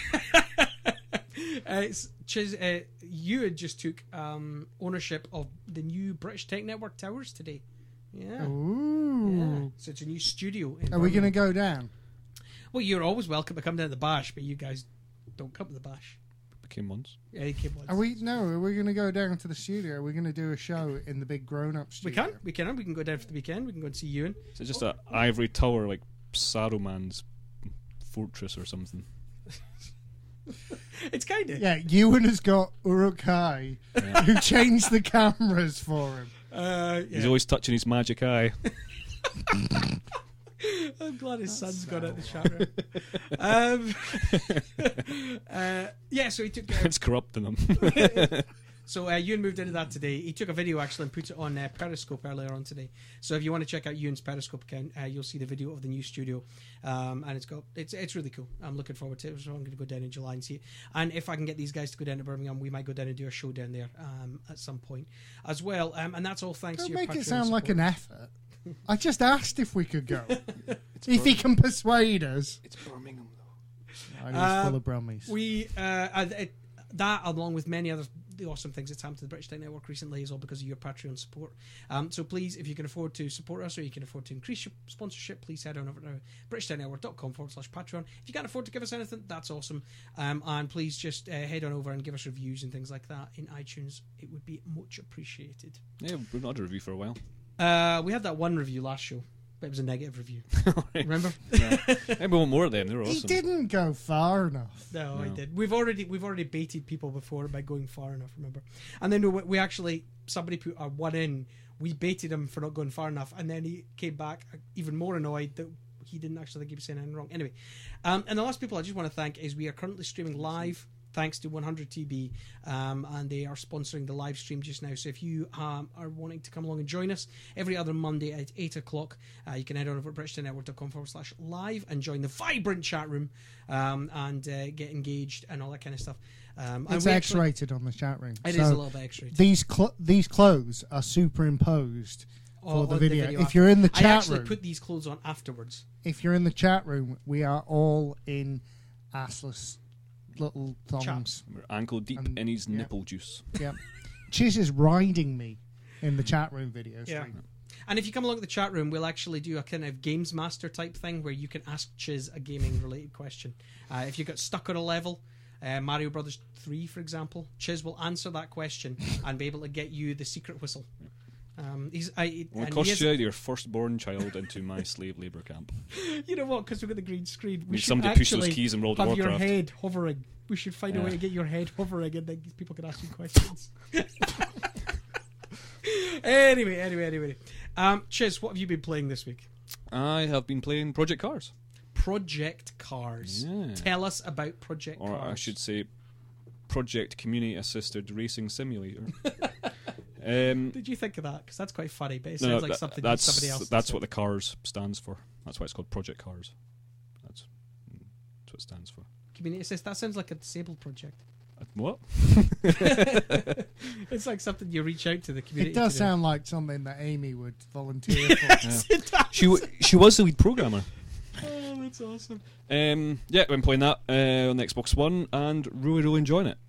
Chiz, Ewan just took ownership of the new British Tech Network towers today. Yeah. Ooh. Yeah. So it's a new studio. Are we going to go down? Well, you're always welcome to come down to the bash, but you guys don't come to the bash. We came once. Yeah, you came once. Are we going to go down to the studio? Are we going to do a show in the big grown-up We studio? can. We can go down for the weekend. We can go and see Ewan. Is it just an ivory tower like Saruman's fortress or something? It's kind of. Yeah, Ewan has got Uruk-hai, who changed the cameras for him. He's always touching his magic eye. I'm glad his son's got out the chat room. Yeah, so he took. It's corrupting him. So Ewan moved into that today. He took a video actually and put it on Periscope earlier on today. So if you want to check out Ewan's Periscope account, you'll see the video of the new studio, and it's really cool. I'm looking forward to it. So I'm going to go down in July and see it. And if I can get these guys to go down to Birmingham, we might go down and do a show down there at some point as well. And that's all thanks to your Patreon Don't make it sound support. like an effort. I just asked if we could go. If he can persuade us. It's Birmingham, though. And he's full of brummies. We that, along with many other the awesome things that's happened to the British Tech Network recently, is all because of your Patreon support. So please, if you can afford to support us or you can afford to increase your sponsorship, please head on over to BritishTechNetwork.com/Patreon. If you can't afford to give us anything, that's awesome. And please just head on over and give us reviews and things like that in iTunes. It would be much appreciated. Yeah, we've not had a review for a while. We had that one review last show, but it was a negative review. Remember? Yeah. Maybe we want more of them. They were awesome. He didn't go far enough. No, I did. We've already baited people before by going far enough. Remember? And then we actually somebody put our one in. We baited him for not going far enough, and then he came back even more annoyed that he didn't actually think he was saying anything wrong. Anyway, and the last people I just want to thank is we are currently streaming live. Thanks to 100TB, and they are sponsoring the live stream just now. So if you are wanting to come along and join us every other Monday at 8 o'clock, you can head on over to BritishTechNetwork.com/live and join the vibrant chat room and get engaged and all that kind of stuff. It's X-rated on the chat room. It is a little bit X-rated. These clothes are superimposed for the video. If you're in the chat room, I actually put these clothes on afterwards. If you're in the chat room, we are all in assless little thongs. We're ankle deep in his nipple juice. Yeah. Chiz is riding me in the chat room video stream. Yeah. And if you come along to the chat room, we'll actually do a kind of Games Master type thing where you can ask Chiz a gaming related question. If you got stuck on a level, Mario Brothers 3, for example, Chiz will answer that question and be able to get you the secret whistle. Will cost you your firstborn child into my slave labour camp. You know what? Because we've got the green screen. We should somebody push those keys in World of have Warcraft. your head hovering. We should find a way to get your head hovering, and then people can ask you questions. Anyway. Chiz, what have you been playing this week? I have been playing Project Cars. Project Cars. Yeah. Tell us about Project Cars. Or I should say, Project Community Assisted Racing Simulator. Did you think of that? Because that's quite funny, but it sounds like something somebody else. That's what the CARS stands for. That's why it's called Project Cars. That's what it stands for. Community Assist. That sounds like a disabled project. What? It's like something you reach out to the community. It does sound like something that Amy would volunteer for. Yes, it does. She was the lead programmer. Oh, that's awesome. Yeah, I've been playing that on the Xbox One and really enjoying it.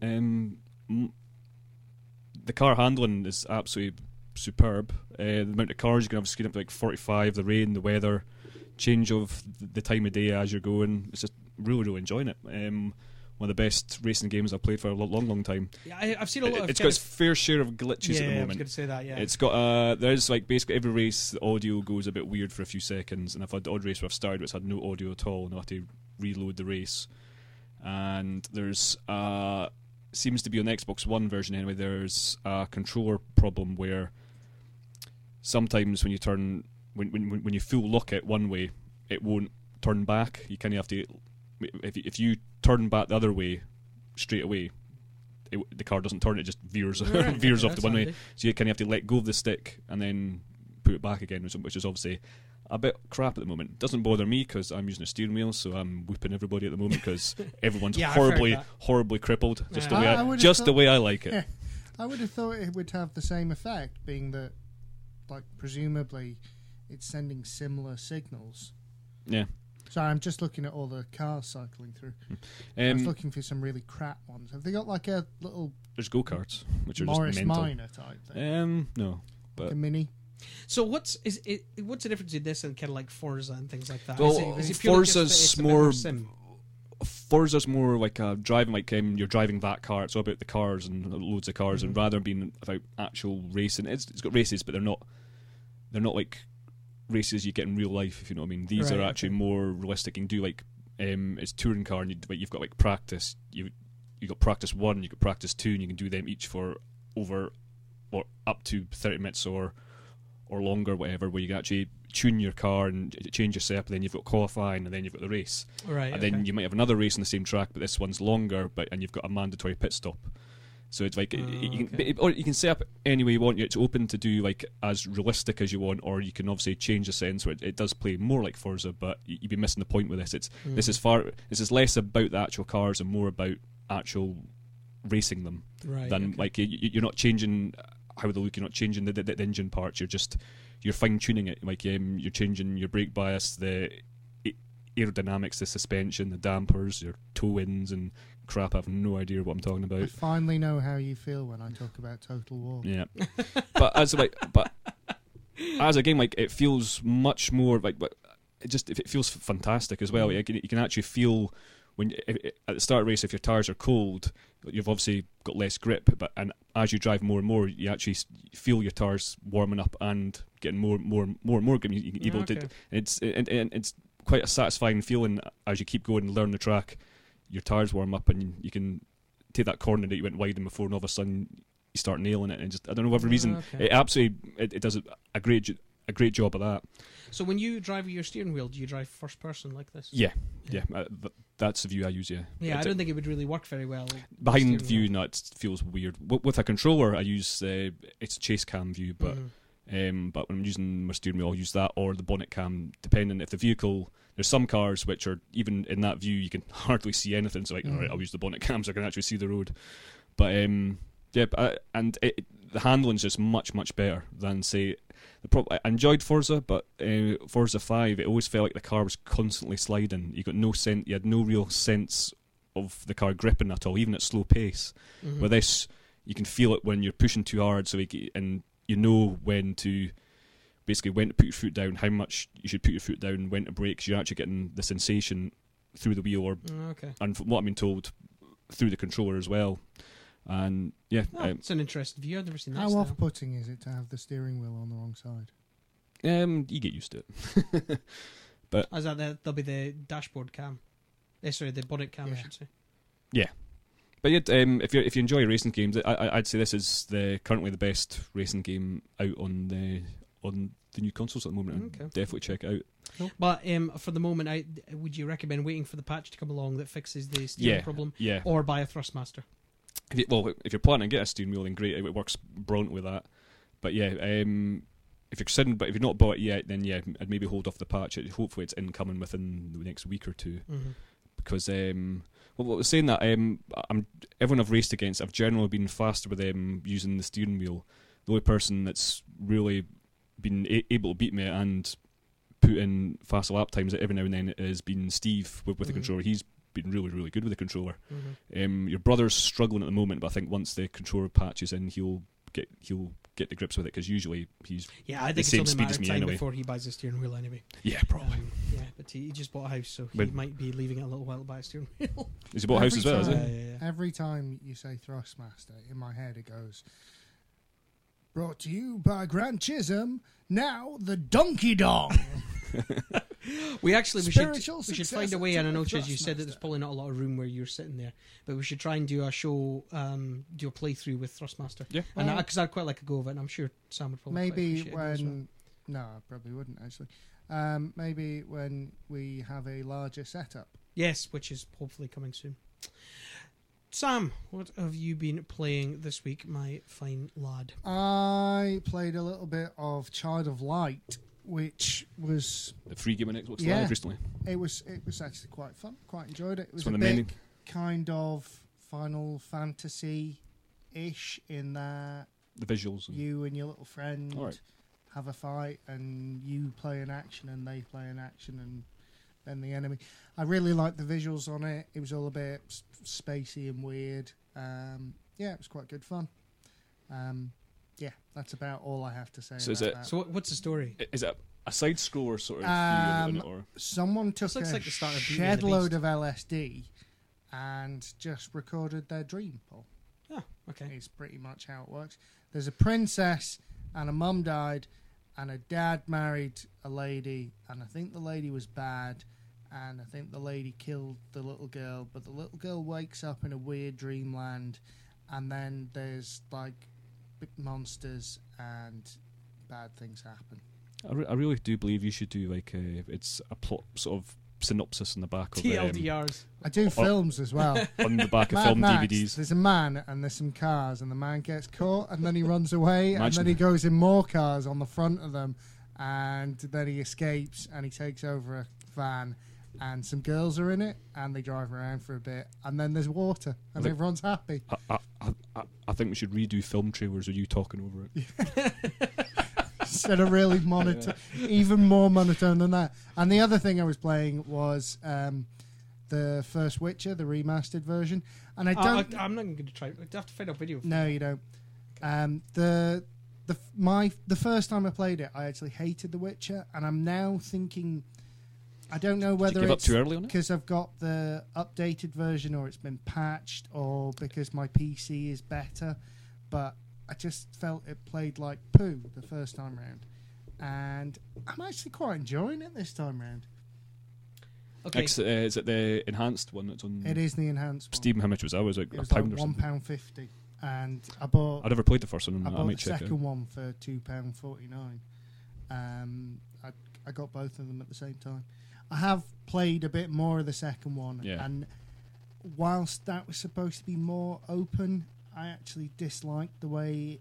The car handling is absolutely superb. The amount of cars you can have screen up to like 45, the rain, the weather, change of the time of day as you're going. It's just really enjoying it. One of the best racing games I've played for a long time. Yeah, I've seen a lot of... It's got its fair share of glitches at the moment. I was going to say that, yeah. It's got there's like basically every race the audio goes a bit weird for a few seconds, and I've had the odd race where I've started where it's had no audio at all and I have to reload the race. And there's seems to be on the Xbox One version anyway, there's a controller problem where sometimes when you turn when you full lock it one way, it won't turn back. You kind of have to, if you turn back the other way straight away, the car doesn't turn, it just veers veers off the one way. So you kind of have to let go of the stick and then put it back again, which is obviously a bit crap at the moment. Doesn't bother me because I'm using a steering wheel, so I'm whooping everybody at the moment because everyone's horribly crippled. Just the way I like it. Yeah. I would have thought it would have the same effect, being that, like, presumably it's sending similar signals. Yeah. Sorry, I'm just looking at all the cars cycling through. I was looking for some really crap ones. Have they got like a little... There's go-karts, which are Morris just mental. Minor type thing? No. But like a Mini? So what's the difference between this and kind of like Forza and things like that? Well, is it Forza's more like driving, like you're driving that car. It's all about the cars and loads of cars, and rather than being about actual racing, it's got races, but they're not like races you get in real life, if you know what I mean. These are actually more realistic. You can do like it's touring car, and you've got like practice. You've got practice 1, you've got practice 2, and you can do them each for over or up to 30 minutes or longer, whatever, where you can actually tune your car and change your setup, and then you've got qualifying, and then you've got the race. Right. And then you might have another race on the same track, but this one's longer, and you've got a mandatory pit stop. So it's like you can, okay. or you can set up any way you want. It's open to do like as realistic as you want, or you can obviously change the sense where it does play more like Forza, but you'd be missing the point with this. This is less about the actual cars and more about actual racing them than like you're not changing how they look. You're not changing the engine parts. You're fine tuning it. Like you're changing your brake bias, the aerodynamics, the suspension, the dampers, your toe ends and crap. I have no idea what I'm talking about. I finally know how you feel when I talk about Total War. Yeah, but as a game, like it feels much more like it feels fantastic as well. You can actually feel when at the start of the race, if your tires are cold, you've obviously got less grip. And as you drive more and more, you actually feel your tires warming up and getting more grip. You're able to. It's quite a satisfying feeling as you keep going and learn the track. Your tires warm up and you can take that corner that you went wide in before, and all of a sudden you start nailing it. And just I don't know for whatever reason, it absolutely it does a great job of that. So when you drive with your steering wheel, do you drive first person like this? Yeah. That's the view I use. Yeah, I don't think it would really work very well. Behind view, no, it feels weird. With a controller, I use it's a chase cam view, but but when I'm using my steering wheel, I'll use that or the bonnet cam, depending if the vehicle. There's some cars which are even in that view you can hardly see anything. So all right, I'll use the bonnet cam so I can actually see the road. But the handling's just much better than say. I enjoyed Forza, but Forza 5, it always felt like the car was constantly sliding. You had no real sense of the car gripping at all, even at slow pace. With this, you can feel it when you're pushing too hard, and you know when to put your foot down, how much you should put your foot down, when to brake. You're actually getting the sensation through the wheel, and from what I've been told, through the controller as well. And it's an interesting view. I've never seen that. How off-putting is it to have the steering wheel on the wrong side? You get used to it. But that'll be the dashboard cam. Sorry, the bonnet cam, I should say. Yeah. But yet, if you enjoy racing games, I'd say this is currently the best racing game out on the new consoles at the moment. Okay. Definitely check it out. Cool. But for the moment, would you recommend waiting for the patch to come along that fixes the steering problem? Yeah. Or buy a Thrustmaster? If you're planning to get a steering wheel, then great. It works brilliant with that. But yeah, if you're not bought it yet, then I'd maybe hold off the patch. Hopefully, it's incoming within the next week or two. Because what was saying that everyone I've raced against, I've generally been faster with them using the steering wheel. The only person that's really been able to beat me and put in faster lap times every now and then has been Steve with the controller. He's been really good with the controller. Your brother's struggling at the moment, but I think once the controller patches in, he'll get the grips with it, because usually he's I think the same it's only speed as me time anyway. Before he buys a steering wheel anyway. Yeah, probably. But he just bought a house, so he might be leaving it a little while to buy a steering wheel. Has he bought a house as well? Is it? Yeah. Every time you say Thrustmaster, in my head it goes, brought to you by Grant Chisholm. Now the Donkey Dong. We should find a way, and I know, Chiz, you said that there's probably not a lot of room where you're sitting there, but we should try and do a show, do a playthrough with Thrustmaster. Yeah. Because I'd quite like a go of it, and I'm sure Sam would probably maybe quite appreciate it as well. No, I probably wouldn't, actually. Maybe when we have a larger setup. Yes, which is hopefully coming soon. Sam, what have you been playing this week, my fine lad? I played a little bit of Child of Light, which was the free game on Xbox Live recently. It was actually quite fun. Quite enjoyed it. It was a bit kind of Final Fantasy-ish in that the visuals. You and your little friend have a fight, and you play an action, and they play an action, and then the enemy. I really liked the visuals on it. It was all a bit spacey and weird. It was quite good fun. That's about all I have to say. So what's the story? Is it a side scroller sort of view, or someone took a shed load of LSD and just recorded their dream, Paul? Oh, okay. It's pretty much how it works. There's a princess, and a mum died, and a dad married a lady, and I think the lady was bad, and I think the lady killed the little girl, but the little girl wakes up in a weird dreamland, and then there's like big monsters and bad things happen. I really do believe you should do it's a plot sort of synopsis on the back of TLDRs. I do films as well. on the back of Mad film Max, DVDs. there's a man and there's some cars, and the man gets caught, and then he runs away, and Imagine. then he goes in more cars on the front of them, and then he escapes, and he takes over a van, and some girls are in it, and they drive around for a bit, and then there's water, and everyone's happy. I think we should redo film trailers with you talking over it. Instead of really monotone, even more monotone than that. And the other thing I was playing was the first Witcher, the remastered version. And I don't. I'm not going to try. I have to find a video. No, you don't. The first time I played it, I actually hated The Witcher, and I'm now thinking. I don't know whether Did you give up it's too early on it? because I've got the updated version, or it's been patched, or because my PC is better. But I just felt it played like poo the first time round, and I'm actually quite enjoying it this time round. Okay. Is it the enhanced one that's on? It is the enhanced one. Steam. How much was that? Was it It a was pound like or something? £1.50, and I bought. I never played the first one. I I bought might the check it. second one for £2.49. I got both of them at the same time. I have played a bit more of the second one, Yeah. and whilst that was supposed to be more open, I actually disliked the way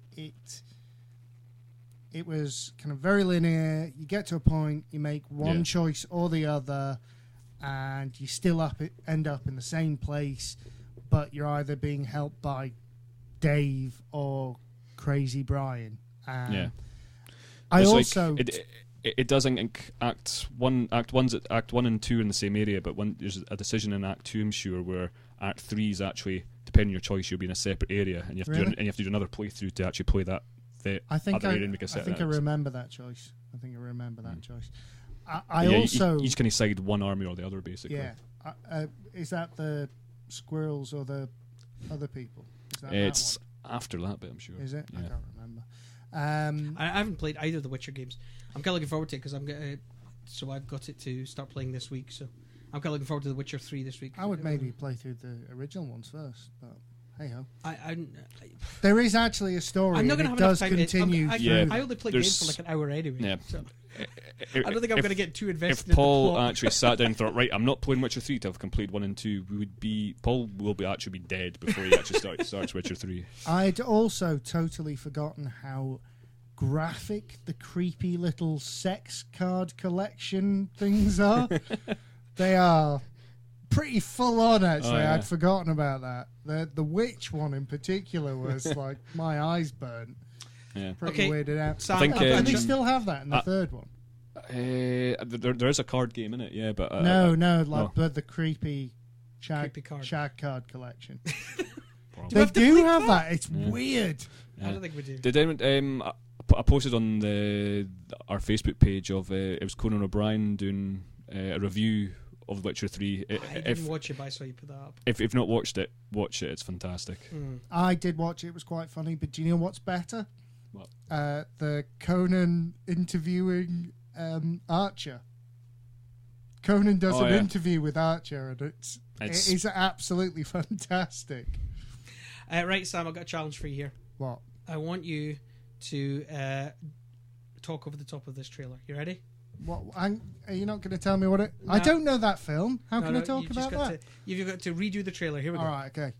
it was kind of very linear. You get to a point, you make one choice or the other, and you still end up in the same place, but you're either being helped by Dave or Crazy Brian. Yeah. I It's also it does think Act 1 and 2 in the same area, but there's a decision in Act 2, I'm sure, where Act 3 is actually, depending on your choice, you'll be in a separate area, and you have to do another playthrough to actually play that. I think other area and make a set I think of I acts. remember that choice. I Yeah, also you just kind of side one army or the other, basically. yeah. Is that the squirrels or the other people? Is that It's that after that bit, I'm sure. one? Is it? Yeah. I can't remember. I haven't played either of the Witcher games. I'm kind of looking forward to it because so I've got it to start playing this week. So I'm kind of looking forward to The Witcher 3 this week. I would maybe play through the original ones first, but hey ho. I'm There is actually a story. not going and to have it does enough time. continue. I only play games for like an hour anyway. Yeah. So I don't think I'm going to get too invested. If Paul in the plot. actually sat down and thought, right, I'm not playing Witcher 3 till I've completed 1 and 2, Paul will actually be dead before he actually starts Witcher 3. I'd also totally forgotten how graphic the creepy little sex card collection things are. They are pretty full on, actually. Oh, yeah. I'd forgotten about that. The witch one in particular was like my eyes burnt. Yeah. Pretty Okay. weirded out. Sam, I think, Do they um, still have that in the third one? There is a card game in it, yeah, but But the creepy Creepy card. shag card collection. probably. They have to do link have that? that. It's Yeah. weird. I don't think we do. Did anyone? I posted on our Facebook page of it was Conan O'Brien doing a review of Witcher 3. I didn't watch it, but I saw you put that up. If you've not watched it, watch it. It's fantastic. I did watch it. It was quite funny. But do you know what's better? What? The Conan interviewing Archer. Conan does Oh, an yeah. interview with Archer, and it is absolutely fantastic. Right, Sam, I've got a challenge for you here. What? I want you to talk over the top of this trailer. You ready? What? Are you not going to tell me what it? No. I don't know that film. How No, can no, I talk you've just about got that? You've got to redo the trailer. Here we go. All right, okay.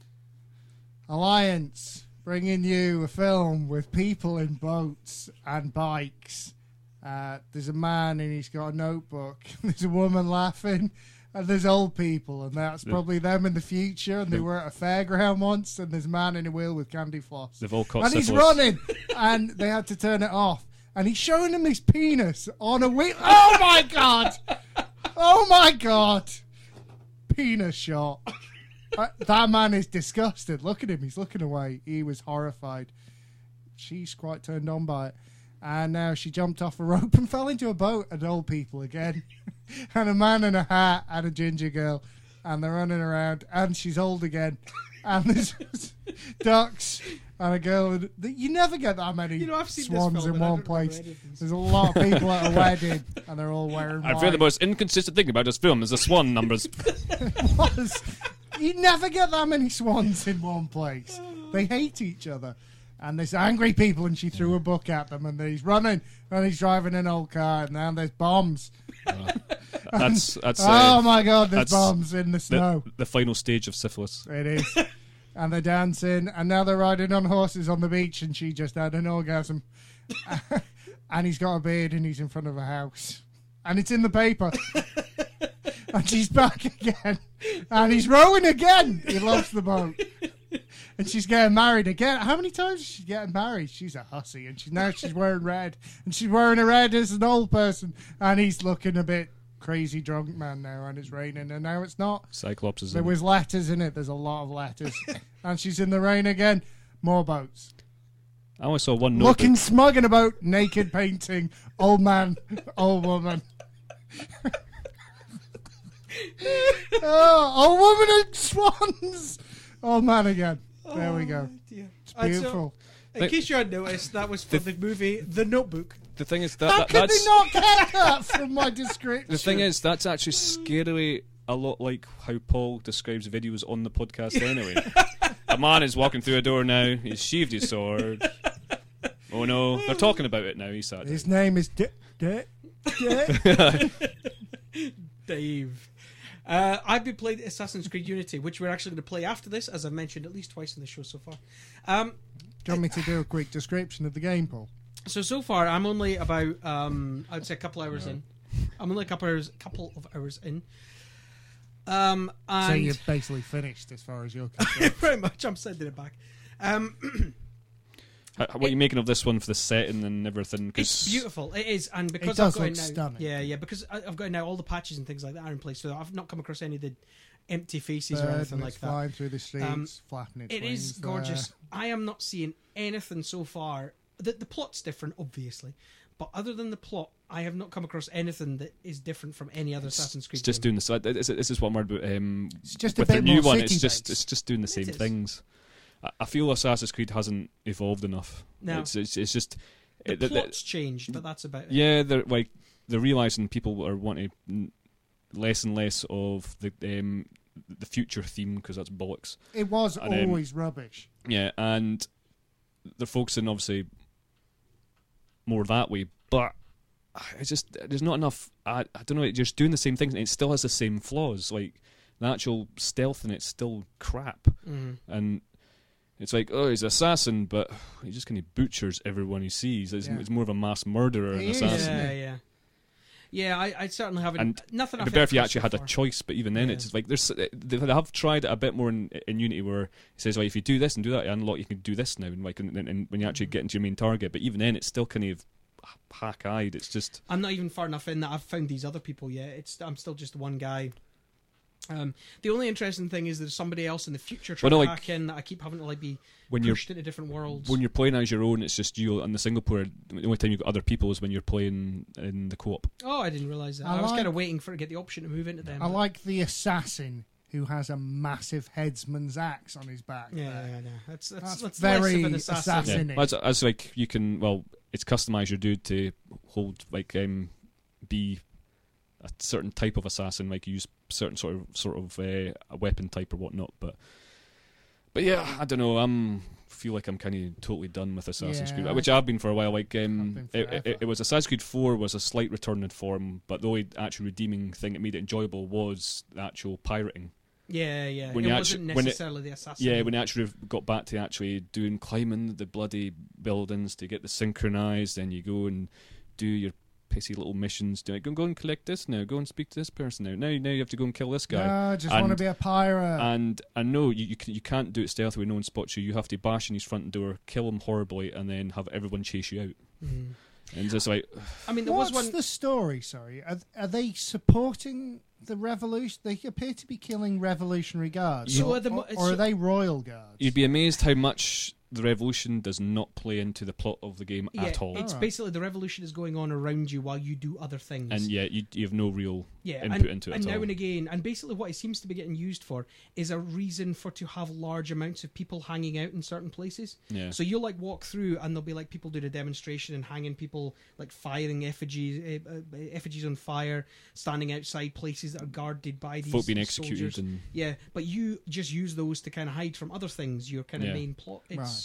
Alliance bringing you a film with people in boats and bikes. There's a man and he's got a notebook. There's a woman laughing, and there's old people, and that's probably them in the future. And they were at a fairground once, and there's a man in a wheel with candy floss. They've all caught And he's syphilis. running, and they had to turn it off. And he's showing him his penis on a wheel. Oh my god! Oh my god! Penis shot. That man is disgusted. Look at him. He's looking away. He was horrified. She's quite turned on by it. And now she jumped off a rope and fell into a boat, and old people again. And a man in a hat and a ginger girl. And they're running around. And she's old again. And there's ducks and a girl. You never get that many I've seen this swans film, in but I one don't remember place. any of these. There's a lot of people at a wedding, and they're all wearing I white. feel the most inconsistent thing about this film is the swan numbers. Was. You never get that many swans in one place. They hate each other. and there's angry people, and she threw a book at them, and he's running, and he's driving an old car, and now there's bombs. That's oh my God, there's bombs in the snow. The final stage of syphilis. It is. And they're dancing, and now they're riding on horses on the beach, and she just had an orgasm. And he's got a beard, and he's in front of a house. And it's in the paper. And she's back again. And he's rowing again. He loves the boat. And she's getting married again. How many times is she getting married? She's a hussy, and she's wearing red. And she's wearing a red as an old person. And he's looking a bit crazy drunk man now, and it's raining, and now it's not. Cyclops is there was letters in it. There's a lot of letters. And she's in the rain again. More boats. I only saw one notebook. Looking smug in a boat, naked painting, old man, old woman. Old woman and swans. Old man again. There we go. Dear. It's beautiful. In case you hadn't noticed, that was for the movie The Notebook. The thing is How could they not get that from my description? The thing is, that's actually scarily a lot like how Paul describes videos on the podcast anyway. A man is walking through a door now. He's sheathed his sword. Oh no, they're talking about it now. He's sad. His name is Dave. I've been playing Assassin's Creed Unity, which we're actually going to play after this, as I've mentioned at least twice in the show so far. Do you want me to do a quick description of the game, Paul? So far, I'm only about, I'd say a couple hours in. I'm only a couple of hours in. And so you've basically finished as far as you're concerned. pretty much, I'm sending it back. What are you making of this one for the setting and everything? It's beautiful. It is, and because it does I've got look it now, stunning. yeah, because I've got now all the patches and things like that are in place, so I've not come across any of the empty faces Bird or anything and like it's that. flying through the streets, flapping its It wings is gorgeous. I am not seeing anything so far. The plot's different, obviously, but other than the plot, I have not come across anything that is different from any other Assassin's Creed. It's just game. doing this. This is what I'm worried about. It's just with a their bit new more one. It's city-based. just doing the same is. things. I feel Assassin's Creed hasn't evolved enough. No. It's just The plot's changed, but that's about it. yeah. They're realizing people are wanting less and less of the future theme because that's bollocks. It was And, always rubbish. Yeah, and they're focusing obviously more that way, but it's just there's not enough. I don't know. You're just doing the same things, and it still has the same flaws. Like the actual stealth in it's still crap, and it's like, oh, he's an assassin, but he just kind of butchers everyone he sees. It's more of a mass murderer than an assassin. Yeah, I certainly haven't. And nothing. it'd be better if you actually had a choice, but even then, it's just like they have tried it a bit more in Unity, where it says, "Well, if you do this and do that, you unlock. You can do this now." And and when you actually get into your main target, but even then, it's still kind of hack-eyed. It's just I'm not even far enough in that I've found these other people yet. I'm still just one guy. The only interesting thing is there's somebody else in the future trying to hack in that I keep having to be pushed into different worlds. When you're playing as your own, it's just you and the single player. The only time you've got other people is when you're playing in the co-op. Oh, I didn't realise that. I was kind of waiting for to get the option to move into them. I like the assassin who has a massive headsman's axe on his back. Yeah. That's very less of an assassin. assassin. Yeah. As like you can, it's customize your dude to hold be a certain type of assassin, like you use certain sort of a weapon type or whatnot. But yeah, I don't know. Feel like I'm kind of totally done with Assassin's Creed, which I've been for a while. Like it was Assassin's Creed 4 was a slight return in form, but the only actual redeeming thing that made it enjoyable was the actual pirating. Yeah. When it you wasn't necessarily the assassin. Yeah, when you actually got back to actually climbing the bloody buildings to get the synchronized, then you go and do your pissy little missions. Go and collect this now. Go and speak to this person now. Now you have to go and kill this guy. No, I just want to be a pirate. And no, you can't do it stealthily. No one spots you. You have to bash in his front door, kill him horribly, and then have everyone chase you out. And it's just like, I mean, what's the story? Sorry, are they supporting the revolution? They appear to be killing revolutionary guards, or are they royal guards? You'd be amazed how much the revolution does not play into the plot of the game at all. It's basically the revolution is going on around you while you do other things. And you have no real input into it and at all. now and again, and basically what it seems to be getting used for is a reason for to have large amounts of people hanging out in certain places. Yeah. So you'll walk through and there'll be people doing a demonstration and hanging people, firing effigies on fire, standing outside places that are guarded by these folk being soldiers. executed. Yeah, but you just use those to kind of hide from other things. Your kind of main plot.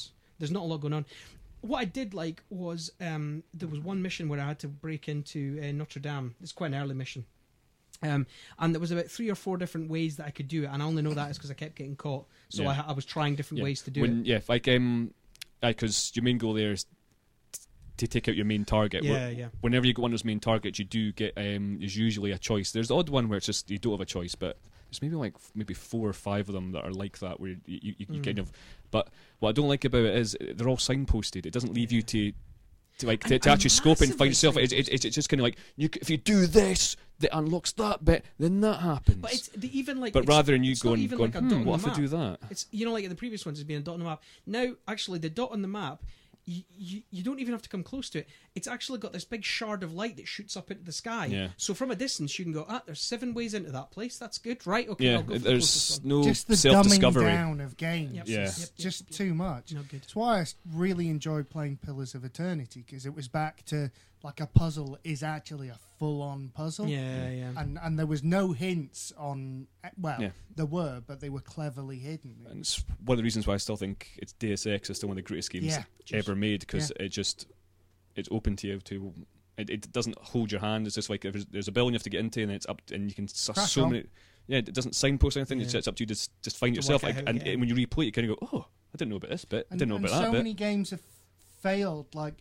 there's not a lot going on. What I did like was there was one mission where I had to break into Notre Dame. It's quite an early mission. And there was about 3 or 4 different ways that I could do it, and I only know that is because I kept getting caught. So I was trying different ways to do it. Yeah, like because your main goal there is to take out your main target. Yeah. Whenever you get one of those main targets, you do get there's usually a choice. There's the odd one where it's just you don't have a choice, but there's maybe 4 or 5 of them that are like that where you kind of. But what I don't like about it is they're all signposted. It doesn't leave you to actually scope and find yourself. It's just kind of like if you do this, that unlocks that bit, then that happens. But it's even like. But rather than you going, like what if I do that? It's like in the previous ones, it's been a dot on the map. Now, actually, the dot on the map, you don't even have to come close to it. It's actually got this big shard of light that shoots up into the sky. Yeah. So from a distance, you can go, there's 7 ways into that place. That's good, right? Okay, Yeah, I'll go for there's the closest one. no Just the self-discovery. dumbing down of games. Yep. Yeah. It's just too much. No good. That's why I really enjoyed playing Pillars of Eternity, because it was back to like a puzzle is actually a full-on puzzle. Yeah. And there was no hints on. There were, but they were cleverly hidden. And it's one of the reasons why I still think it's Deus Ex is still one of the greatest games ever made, because it's open to you to. It doesn't hold your hand. It's just like if there's a building you have to get into, and it's up, and you can so many. Yeah, it doesn't signpost anything. Yeah. It's up to you to just find yourself. And when you replay it, you kind of go, "Oh, I didn't know about this bit. I didn't know about that bit." So many games have failed, like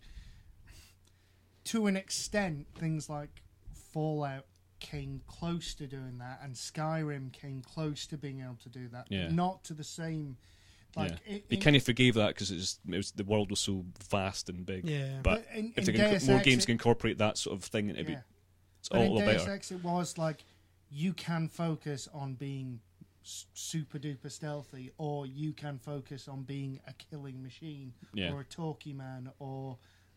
to an extent. Things like Fallout came close to doing that, and Skyrim came close to being able to do that, but not to the same. Like he kind of forgave that because the world was so vast and big. Yeah. But if more games can incorporate that sort of thing, it's all the better. In Deus Ex, it was like you can focus on being super duper stealthy, or you can focus on being a killing machine, or a talkie man, or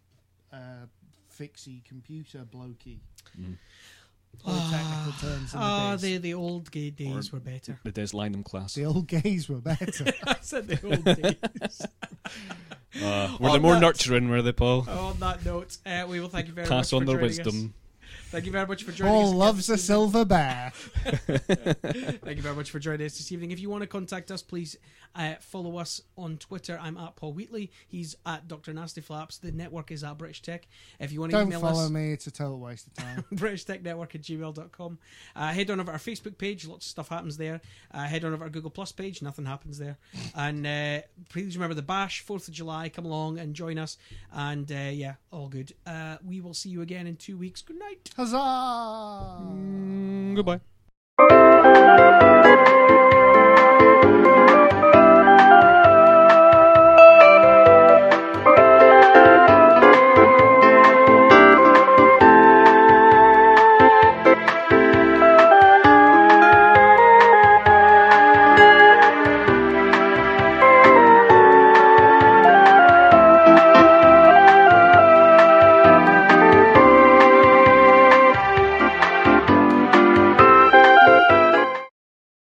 fixie computer blokey. All the technical terms. The old gay days were better. The Des Lynam class. The old gays were better. I said the old days. Were they more nurturing, were they, Paul? On that note, we will thank you very much Pass on for their joining wisdom. us. Thank you very much for joining us. Paul loves a silver bear. Thank you very much for joining us this evening. If you want to contact us, please follow us on Twitter. I'm at Paul Wheatley. He's at Dr. Nasty Flaps. The network is at British Tech. If you want to email us, don't follow me. It's a total waste of time. BritishTechNetwork@gmail.com. Head on over our Facebook page. Lots of stuff happens there. Head on over our Google Plus page. Nothing happens there. And please remember the Bash, 4th of July. Come along and join us. And all good. We will see you again in 2 weeks. Good night. Huzzah! Goodbye.